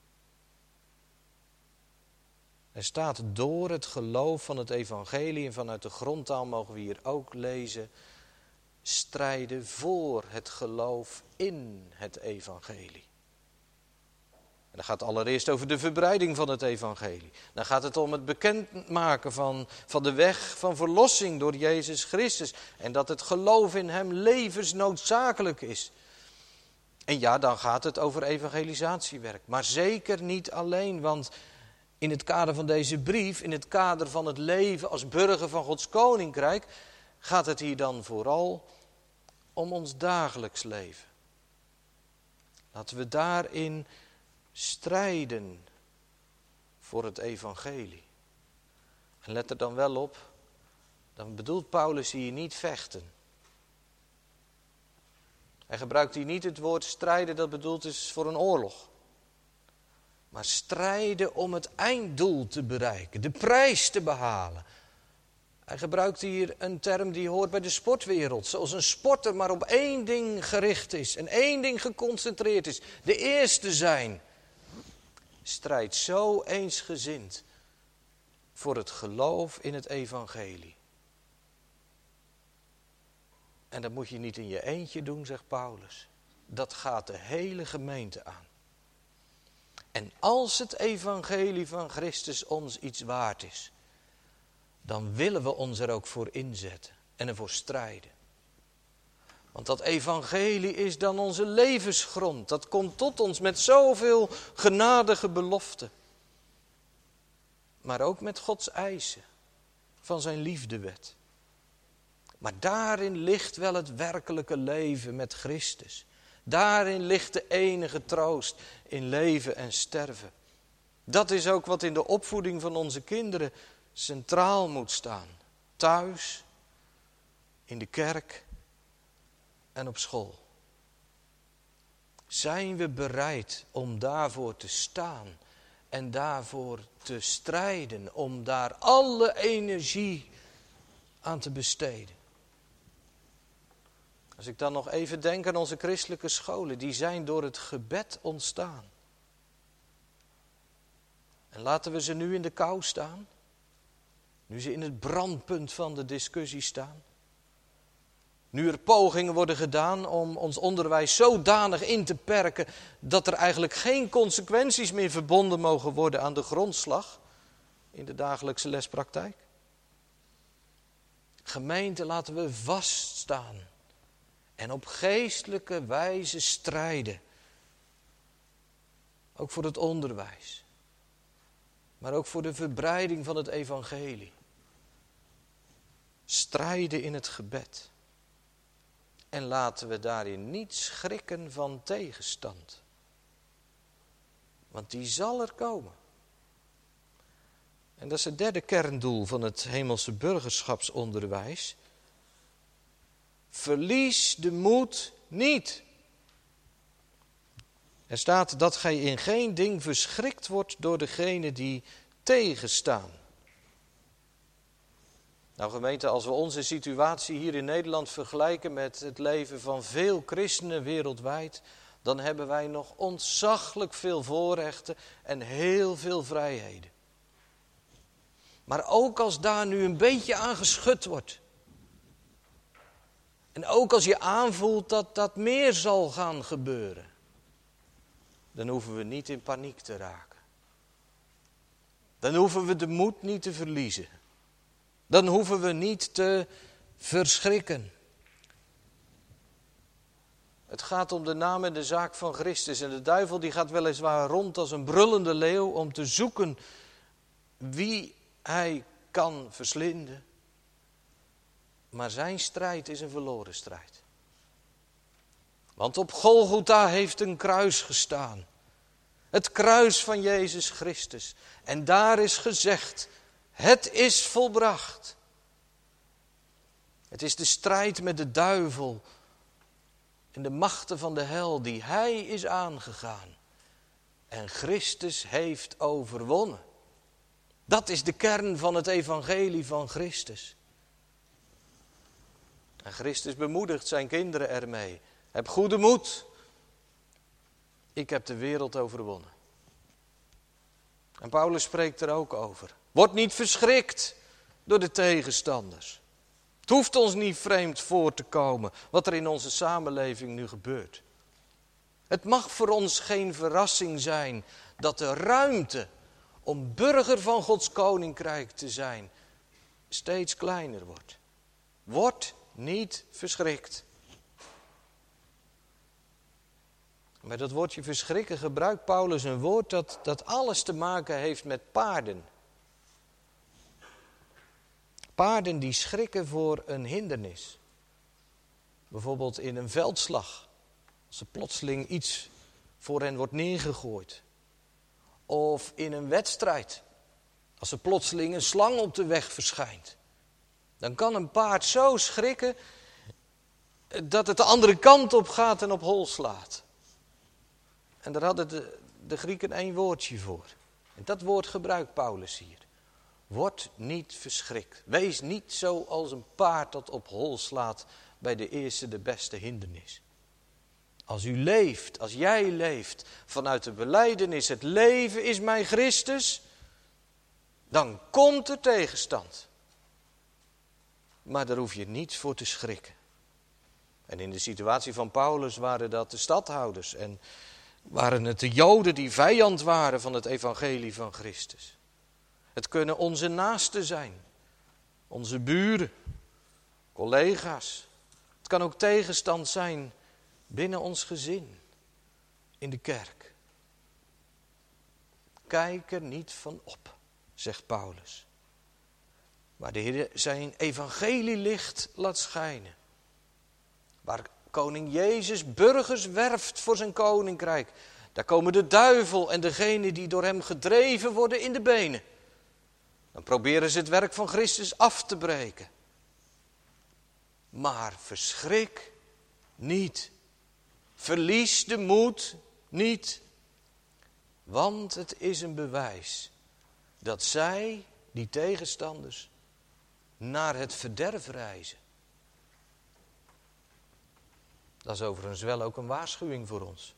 Speaker 1: Er staat door het geloof van het evangelie, en vanuit de grondtaal mogen we hier ook lezen, strijden voor het geloof in het evangelie. En dan gaat het allereerst over de verbreiding van het evangelie. Dan gaat het om het bekendmaken van de weg van verlossing door Jezus Christus. En dat het geloof in hem levensnoodzakelijk is. En ja, dan gaat het over evangelisatiewerk. Maar zeker niet alleen, want in het kader van deze brief, in het kader van het leven als burger van Gods koninkrijk, gaat het hier dan vooral om ons dagelijks leven. Laten we daarin strijden voor het evangelie. En let er dan wel op, dan bedoelt Paulus hier niet vechten. Hij gebruikt hier niet het woord strijden dat bedoeld is voor een oorlog. Maar strijden om het einddoel te bereiken, de prijs te behalen. Hij gebruikt hier een term die hoort bij de sportwereld. Zoals een sporter maar op één ding gericht is en één ding geconcentreerd is. De eerste zijn. Strijd zo eensgezind voor het geloof in het evangelie. En dat moet je niet in je eentje doen, zegt Paulus. Dat gaat de hele gemeente aan. En als het evangelie van Christus ons iets waard is, dan willen we ons er ook voor inzetten en ervoor strijden. Want dat evangelie is dan onze levensgrond. Dat komt tot ons met zoveel genadige beloften. Maar ook met Gods eisen van zijn liefdewet. Maar daarin ligt wel het werkelijke leven met Christus. Daarin ligt de enige troost in leven en sterven. Dat is ook wat in de opvoeding van onze kinderen centraal moet staan. Thuis, in de kerk en op school. Zijn we bereid om daarvoor te staan en daarvoor te strijden, om daar alle energie aan te besteden? Als ik dan nog even denk aan onze christelijke scholen, die zijn door het gebed ontstaan. En laten we ze nu in de kou staan, nu ze in het brandpunt van de discussie staan. Nu er pogingen worden gedaan om ons onderwijs zodanig in te perken dat er eigenlijk geen consequenties meer verbonden mogen worden aan de grondslag in de dagelijkse lespraktijk. Gemeente, laten we vaststaan en op geestelijke wijze strijden. Ook voor het onderwijs, maar ook voor de verbreiding van het evangelie. Strijden in het gebed. En laten we daarin niet schrikken van tegenstand. Want die zal er komen. En dat is het derde kerndoel van het hemelse burgerschapsonderwijs. Verlies de moed niet. Er staat dat gij in geen ding verschrikt wordt door degene die tegenstaan. Nou gemeente, als we onze situatie hier in Nederland vergelijken met het leven van veel christenen wereldwijd, dan hebben wij nog ontzaglijk veel voorrechten en heel veel vrijheden. Maar ook als daar nu een beetje aan geschud wordt, en ook als je aanvoelt dat dat meer zal gaan gebeuren, dan hoeven we niet in paniek te raken. Dan hoeven we de moed niet te verliezen. Dan hoeven we niet te verschrikken. Het gaat om de naam en de zaak van Christus. En de duivel die gaat weliswaar rond als een brullende leeuw om te zoeken wie hij kan verslinden. Maar zijn strijd is een verloren strijd. Want op Golgotha heeft een kruis gestaan. Het kruis van Jezus Christus. En daar is gezegd: het is volbracht. Het is de strijd met de duivel en de machten van de hel die hij is aangegaan. En Christus heeft overwonnen. Dat is de kern van het evangelie van Christus. En Christus bemoedigt zijn kinderen ermee. Heb goede moed. Ik heb de wereld overwonnen. En Paulus spreekt er ook over. Word niet verschrikt door de tegenstanders. Het hoeft ons niet vreemd voor te komen wat er in onze samenleving nu gebeurt. Het mag voor ons geen verrassing zijn dat de ruimte om burger van Gods koninkrijk te zijn steeds kleiner wordt. Word niet verschrikt. Met dat woordje verschrikken gebruikt Paulus een woord dat alles te maken heeft met paarden. Paarden die schrikken voor een hindernis. Bijvoorbeeld in een veldslag. Als er plotseling iets voor hen wordt neergegooid. Of in een wedstrijd. Als er plotseling een slang op de weg verschijnt. Dan kan een paard zo schrikken dat het de andere kant op gaat en op hol slaat. En daar hadden de Grieken 1 woordje voor. En dat woord gebruikt Paulus hier. Word niet verschrikt. Wees niet zoals een paard dat op hol slaat bij de eerste de beste hindernis. Als u leeft, als jij leeft vanuit de belijdenis, het leven is mijn Christus, dan komt er tegenstand. Maar daar hoef je niet voor te schrikken. En in de situatie van Paulus waren dat de stadhouders en waren het de Joden die vijand waren van het evangelie van Christus. Het kunnen onze naasten zijn, onze buren, collega's. Het kan ook tegenstand zijn binnen ons gezin, in de kerk. Kijk er niet van op, zegt Paulus. Waar de Heer zijn evangelielicht laat schijnen. Waar koning Jezus burgers werft voor zijn koninkrijk. Daar komen de duivel en degenen die door hem gedreven worden in de benen. Dan proberen ze het werk van Christus af te breken. Maar verschrik niet. Verlies de moed niet. Want het is een bewijs dat zij, die tegenstanders, naar het verderf reizen. Dat is overigens wel ook een waarschuwing voor ons.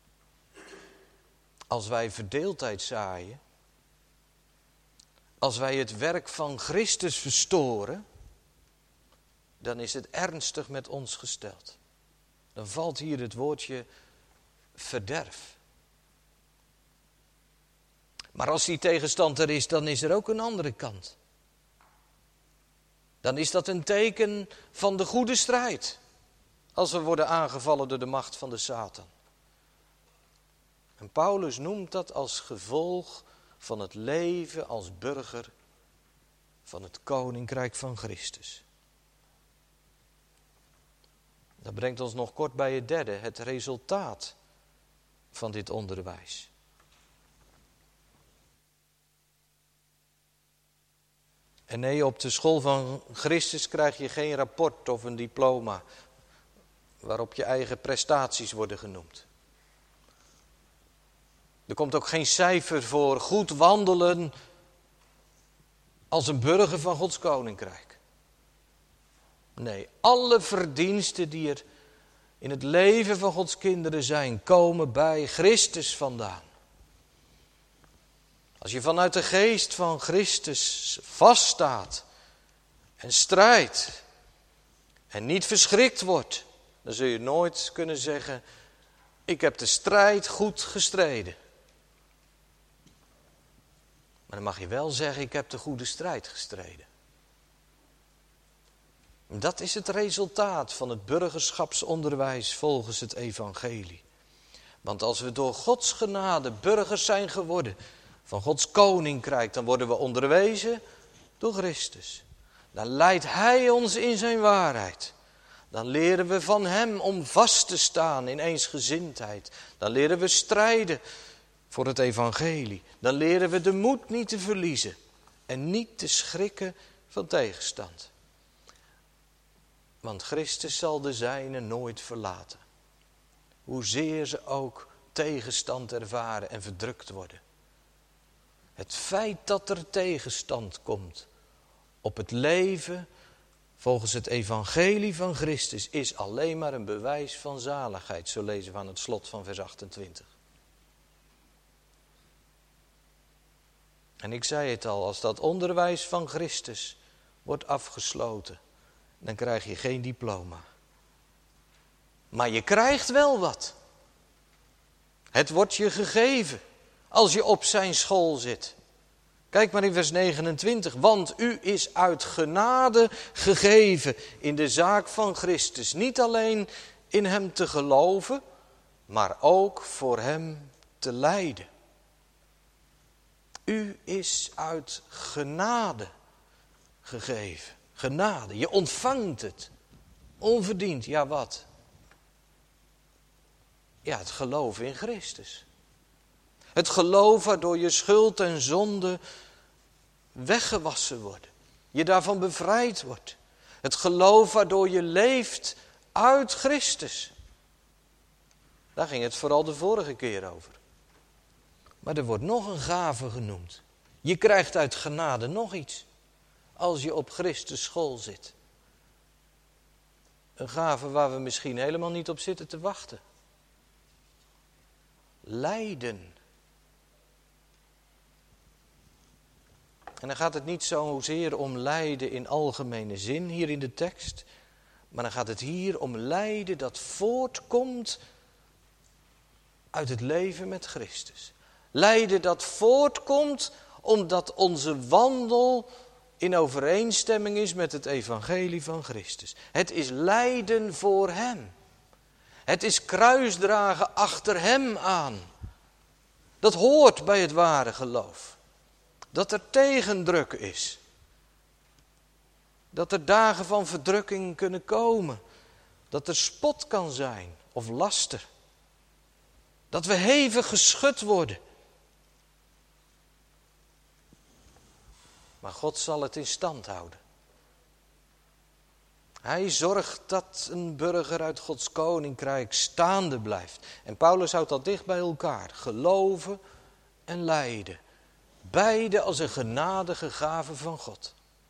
Speaker 1: Als wij verdeeldheid zaaien, als wij het werk van Christus verstoren, dan is het ernstig met ons gesteld. Dan valt hier het woordje verderf. Maar als die tegenstand er is, dan is er ook een andere kant. Dan is dat een teken van de goede strijd. Als we worden aangevallen door de macht van de Satan. En Paulus noemt dat als gevolg van het leven als burger van het koninkrijk van Christus. Dat brengt ons nog kort bij het derde, het resultaat van dit onderwijs. En nee, op de school van Christus krijg je geen rapport of een diploma waarop je eigen prestaties worden genoemd. Er komt ook geen cijfer voor goed wandelen als een burger van Gods koninkrijk. Nee, alle verdiensten die er in het leven van Gods kinderen zijn, komen bij Christus vandaan. Als je vanuit de geest van Christus vaststaat en strijdt en niet verschrikt wordt, dan zul je nooit kunnen zeggen, ik heb de strijd goed gestreden. Maar dan mag je wel zeggen, ik heb de goede strijd gestreden. Dat is het resultaat van het burgerschapsonderwijs volgens het evangelie. Want als we door Gods genade burgers zijn geworden van Gods koninkrijk, dan worden we onderwezen door Christus. Dan leidt Hij ons in zijn waarheid. Dan leren we van Hem om vast te staan in eensgezindheid. Dan leren we strijden voor het evangelie. Dan leren we de moed niet te verliezen en niet te schrikken van tegenstand. Want Christus zal de zijnen nooit verlaten. Hoezeer ze ook tegenstand ervaren en verdrukt worden. Het feit dat er tegenstand komt op het leven volgens het evangelie van Christus is alleen maar een bewijs van zaligheid. Zo lezen we aan het slot van vers 28. En ik zei het al, als dat onderwijs van Christus wordt afgesloten, dan krijg je geen diploma. Maar je krijgt wel wat. Het wordt je gegeven als je op zijn school zit. Kijk maar in vers 29. Want u is uit genade gegeven in de zaak van Christus. Niet alleen in hem te geloven, maar ook voor hem te lijden. U is uit genade gegeven. Genade, je ontvangt het. Onverdiend, ja wat? Ja, het geloof in Christus. Het geloof waardoor je schuld en zonde weggewassen worden. Je daarvan bevrijd wordt. Het geloof waardoor je leeft uit Christus. Daar ging het vooral de vorige keer over. Maar er wordt nog een gave genoemd. Je krijgt uit genade nog iets. Als je op Christus school zit. Een gave waar we misschien helemaal niet op zitten te wachten. Lijden. En dan gaat het niet zozeer om lijden in algemene zin hier in de tekst. Maar dan gaat het hier om lijden dat voortkomt uit het leven met Christus. Lijden dat voortkomt omdat onze wandel in overeenstemming is met het evangelie van Christus. Het is lijden voor hem. Het is kruisdragen achter hem aan. Dat hoort bij het ware geloof. Dat er tegendruk is. Dat er dagen van verdrukking kunnen komen. Dat er spot kan zijn of laster. Dat we hevig geschud worden. Maar God zal het in stand houden. Hij zorgt dat een burger uit Gods koninkrijk staande blijft. En Paulus houdt dat dicht bij elkaar. Geloven en lijden. Beide als een genadige gave van God.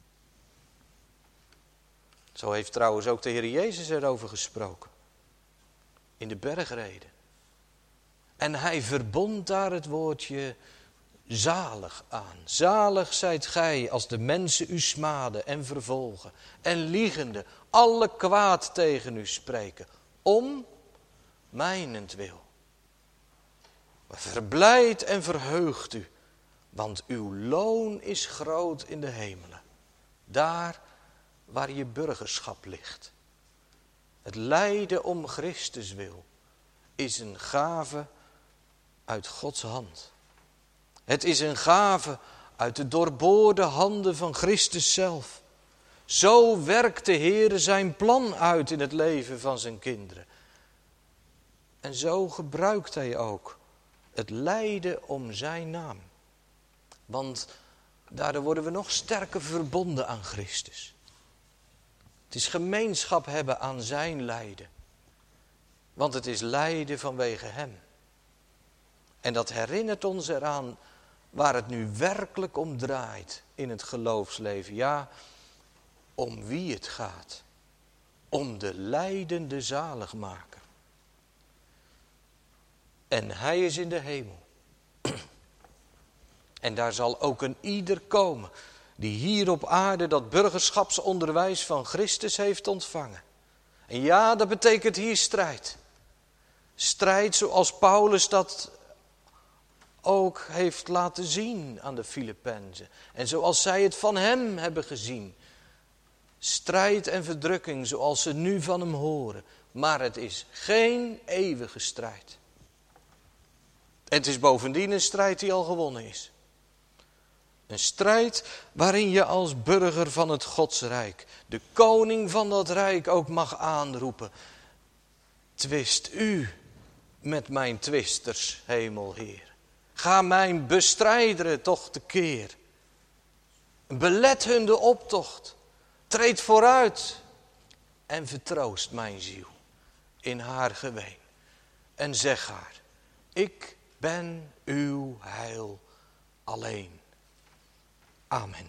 Speaker 1: Zo heeft trouwens ook de Heer Jezus erover gesproken. In de bergreden. En hij verbond daar het woordje zalig aan. Zalig zijt gij als de mensen u smaden en vervolgen. En liegende alle kwaad tegen u spreken. Om mijnentwil. Maar verblijd en verheugt u. Want uw loon is groot in de hemelen. Daar waar je burgerschap ligt. Het lijden om Christus wil is een gave uit Gods hand. Het is een gave uit de doorboorde handen van Christus zelf. Zo werkt de Heer zijn plan uit in het leven van zijn kinderen. En zo gebruikt hij ook het lijden om zijn naam. Want daardoor worden we nog sterker verbonden aan Christus. Het is gemeenschap hebben aan zijn lijden. Want het is lijden vanwege hem. En dat herinnert ons eraan waar het nu werkelijk om draait in het geloofsleven. Ja, om wie het gaat. Om de lijdende zaligmaker. En hij is in de hemel. En daar zal ook een ieder komen die hier op aarde dat burgerschapsonderwijs van Christus heeft ontvangen. En ja, dat betekent hier strijd. Strijd zoals Paulus dat ook heeft laten zien aan de Filippenzen. En zoals zij het van hem hebben gezien. Strijd en verdrukking zoals ze nu van hem horen. Maar het is geen eeuwige strijd. En het is bovendien een strijd die al gewonnen is. Een strijd waarin je als burger van het Godsrijk, de koning van dat rijk ook mag aanroepen. Twist u met mijn twisters, hemelheer. Ga mijn bestrijderen toch tekeer. Belet hun de optocht. Treed vooruit en vertroost mijn ziel in haar geween. En zeg haar, ik ben uw heil alleen. Amen.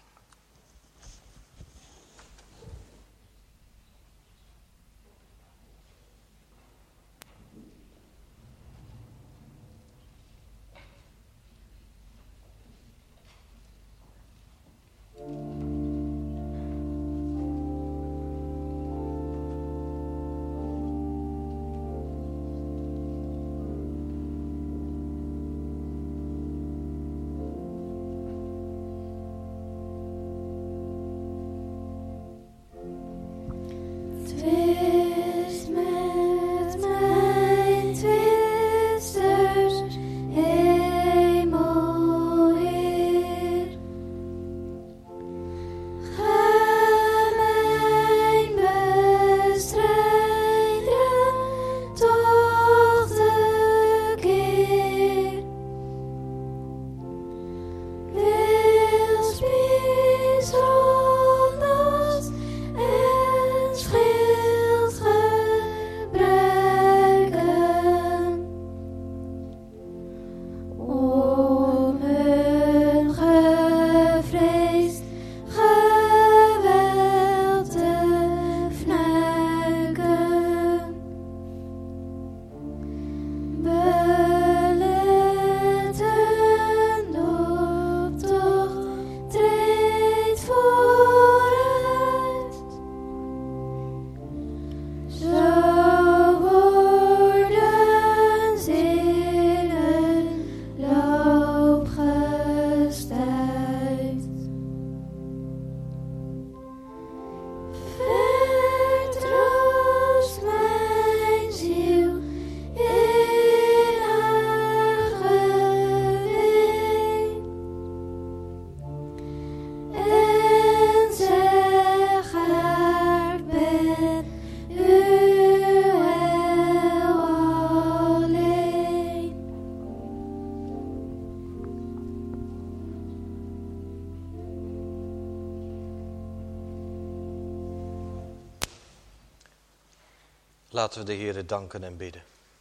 Speaker 1: Laten we de Heere danken en bidden.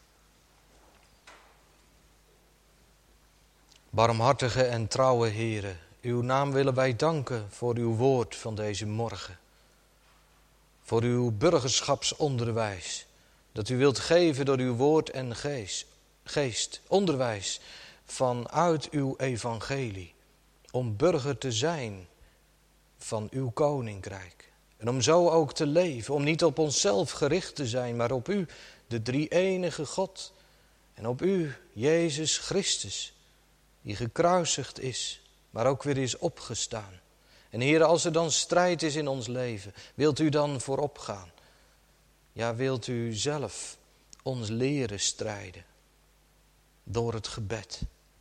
Speaker 1: Barmhartige en trouwe Heere, uw naam willen wij danken voor uw woord van deze morgen. Voor uw burgerschapsonderwijs, dat u wilt geven door uw woord en geest. Onderwijs vanuit uw evangelie, om burger te zijn van uw koninkrijk. En om zo ook te leven, om niet op onszelf gericht te zijn, maar op u, de drie-enige God. En op u, Jezus Christus, die gekruisigd is, maar ook weer is opgestaan. En Heer, als er dan strijd is in ons leven, wilt u dan voorop gaan? Ja, wilt u zelf ons leren strijden door het gebed?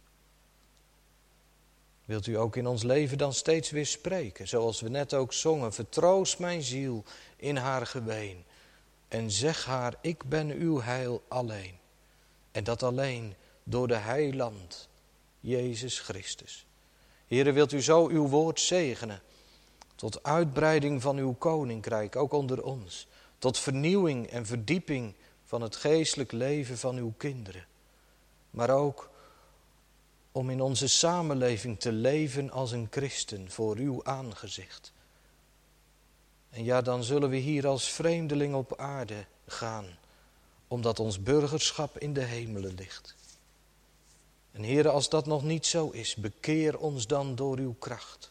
Speaker 1: Wilt u ook in ons leven dan steeds weer spreken, zoals we net ook zongen. Vertroost mijn ziel in haar geween en zeg haar, ik ben uw heil alleen. En dat alleen door de heiland, Jezus Christus. Heere, wilt u zo uw woord zegenen, tot uitbreiding van uw koninkrijk, ook onder ons. Tot vernieuwing en verdieping van het geestelijk leven van uw kinderen. Maar ook om in onze samenleving te leven als een christen voor uw aangezicht. En ja, dan zullen we hier als vreemdeling op aarde gaan, omdat ons burgerschap in de hemelen ligt. En Heere, als dat nog niet zo is, bekeer ons dan door uw kracht.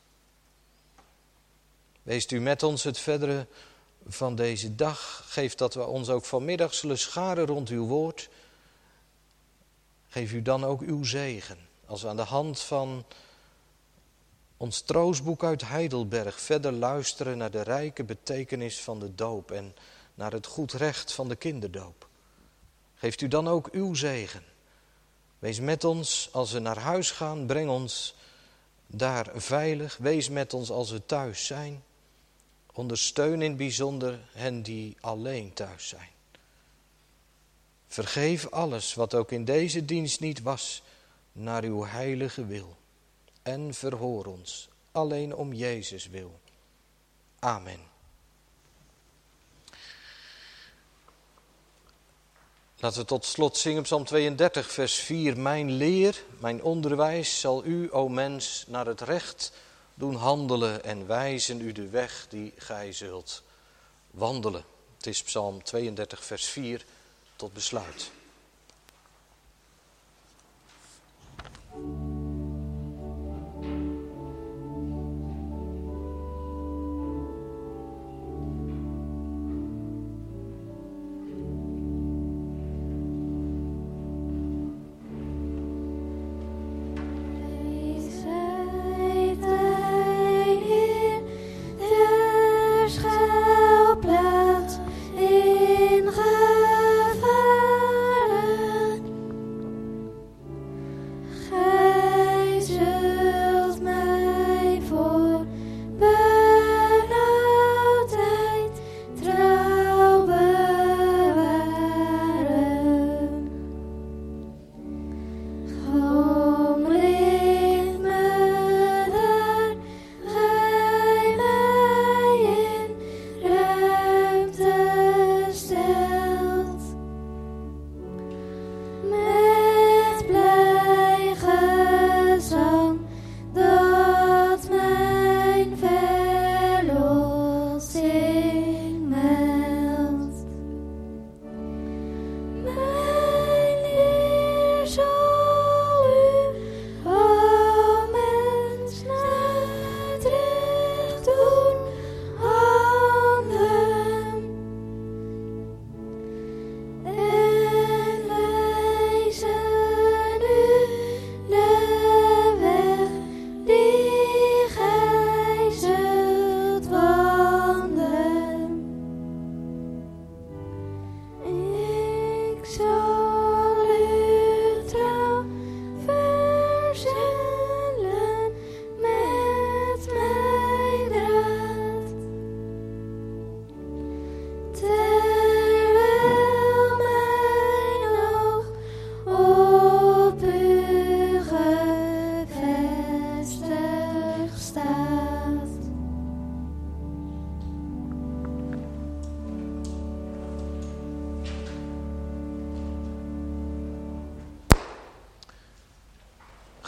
Speaker 1: Weest u met ons het verdere van deze dag. Geef dat we ons ook vanmiddag zullen scharen rond uw woord. Geef u dan ook uw zegen. Als we aan de hand van ons troostboek uit Heidelberg verder luisteren naar de rijke betekenis van de doop en naar het goed recht van de kinderdoop. Geeft u dan ook uw zegen. Wees met ons als we naar huis gaan, breng ons daar veilig. Wees met ons als we thuis zijn. Ondersteun in het bijzonder hen die alleen thuis zijn. Vergeef alles wat ook in deze dienst niet was, naar uw heilige wil. En verhoor ons, alleen om Jezus wil. Amen. Laten we tot slot zingen Psalm 32, vers 4. Mijn leer, mijn onderwijs zal u, o mens, naar het recht doen handelen en wijzen u de weg die gij zult wandelen. Het is Psalm 32, vers 4 tot besluit.
Speaker 3: In gevaar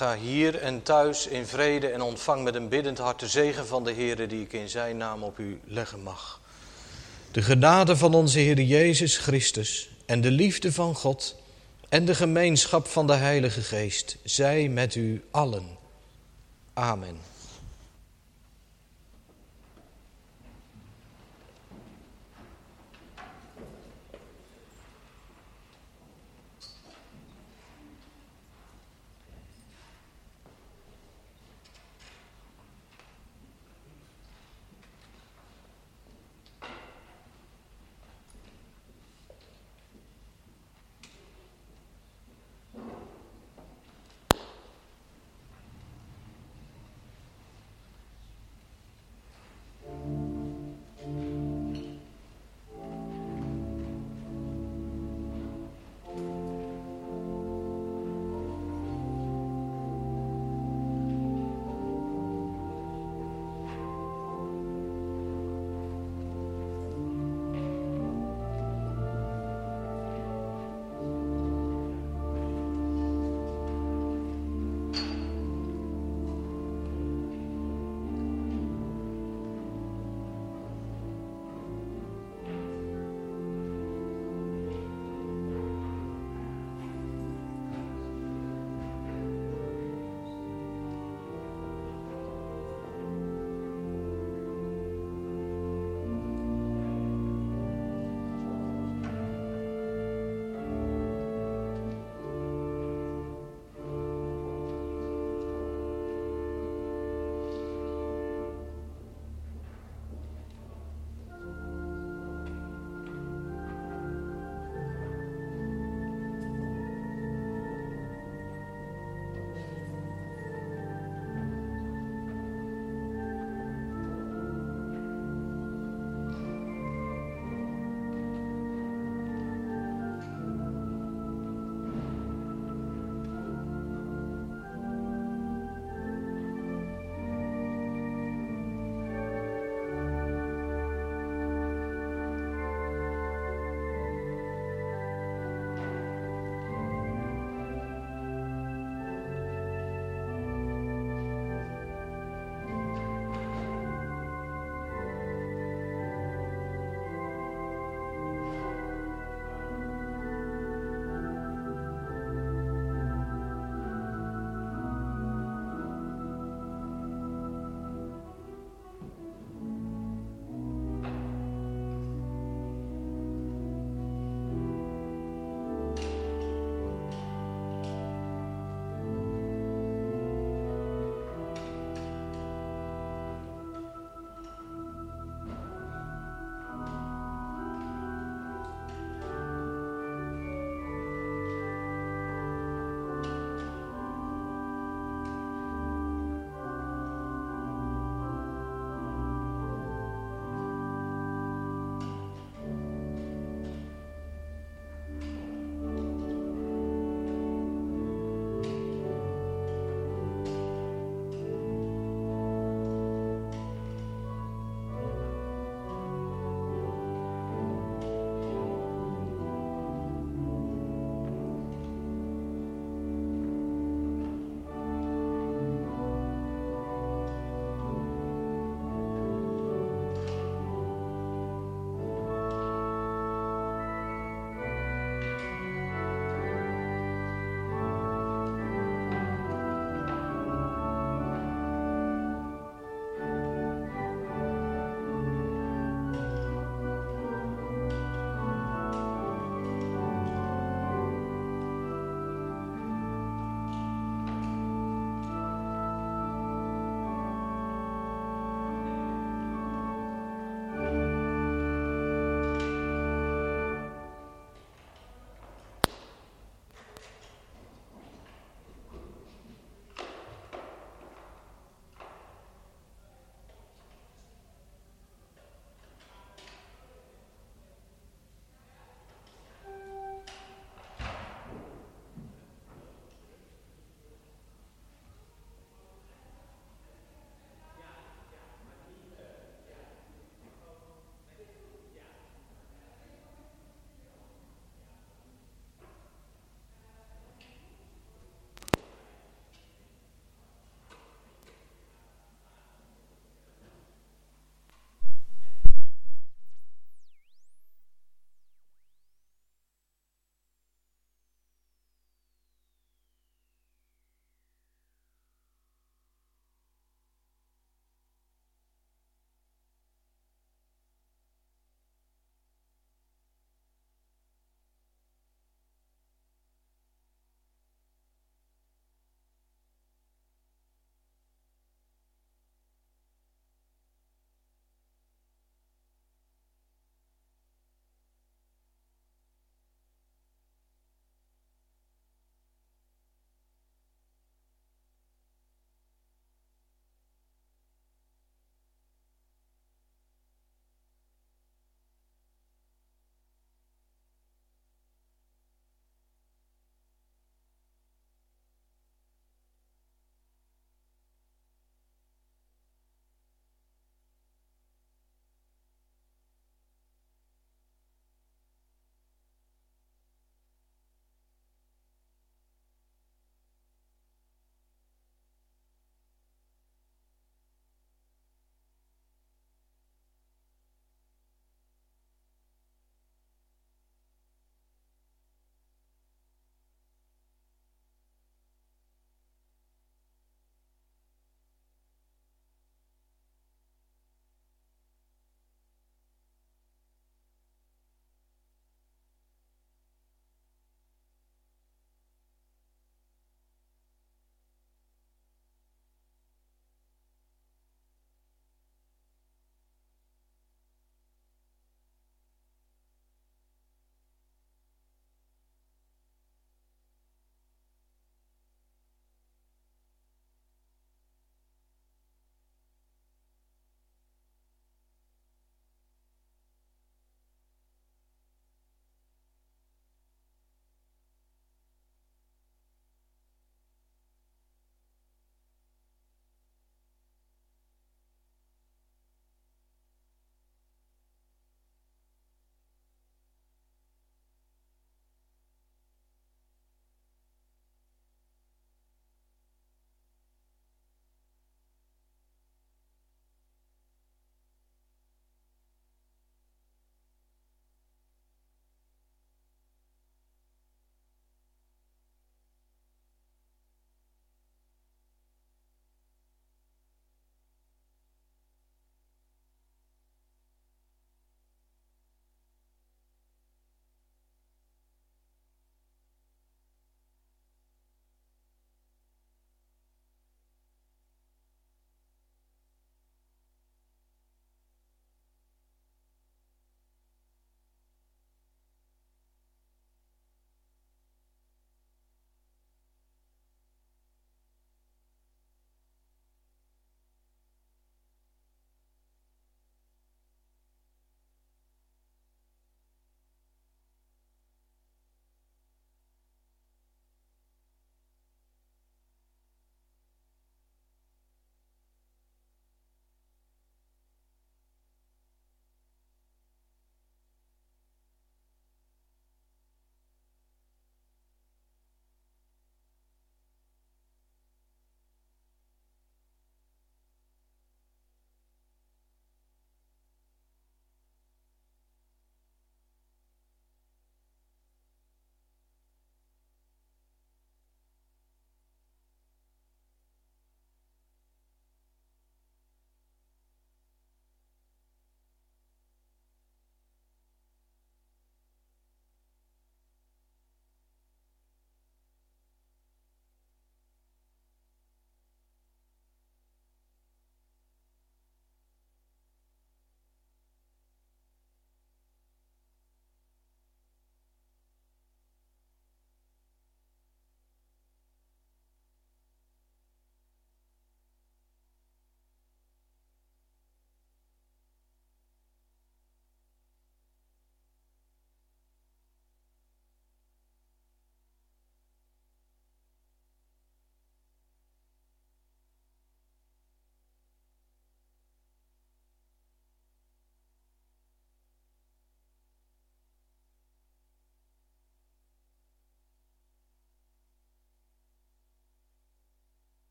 Speaker 1: ga hier en thuis in vrede en ontvang met een biddend hart de zegen van de Heere die ik in zijn naam op u leggen mag. De genade van onze Heer Jezus Christus en de liefde van God en de gemeenschap van de Heilige Geest zij met u allen. Amen.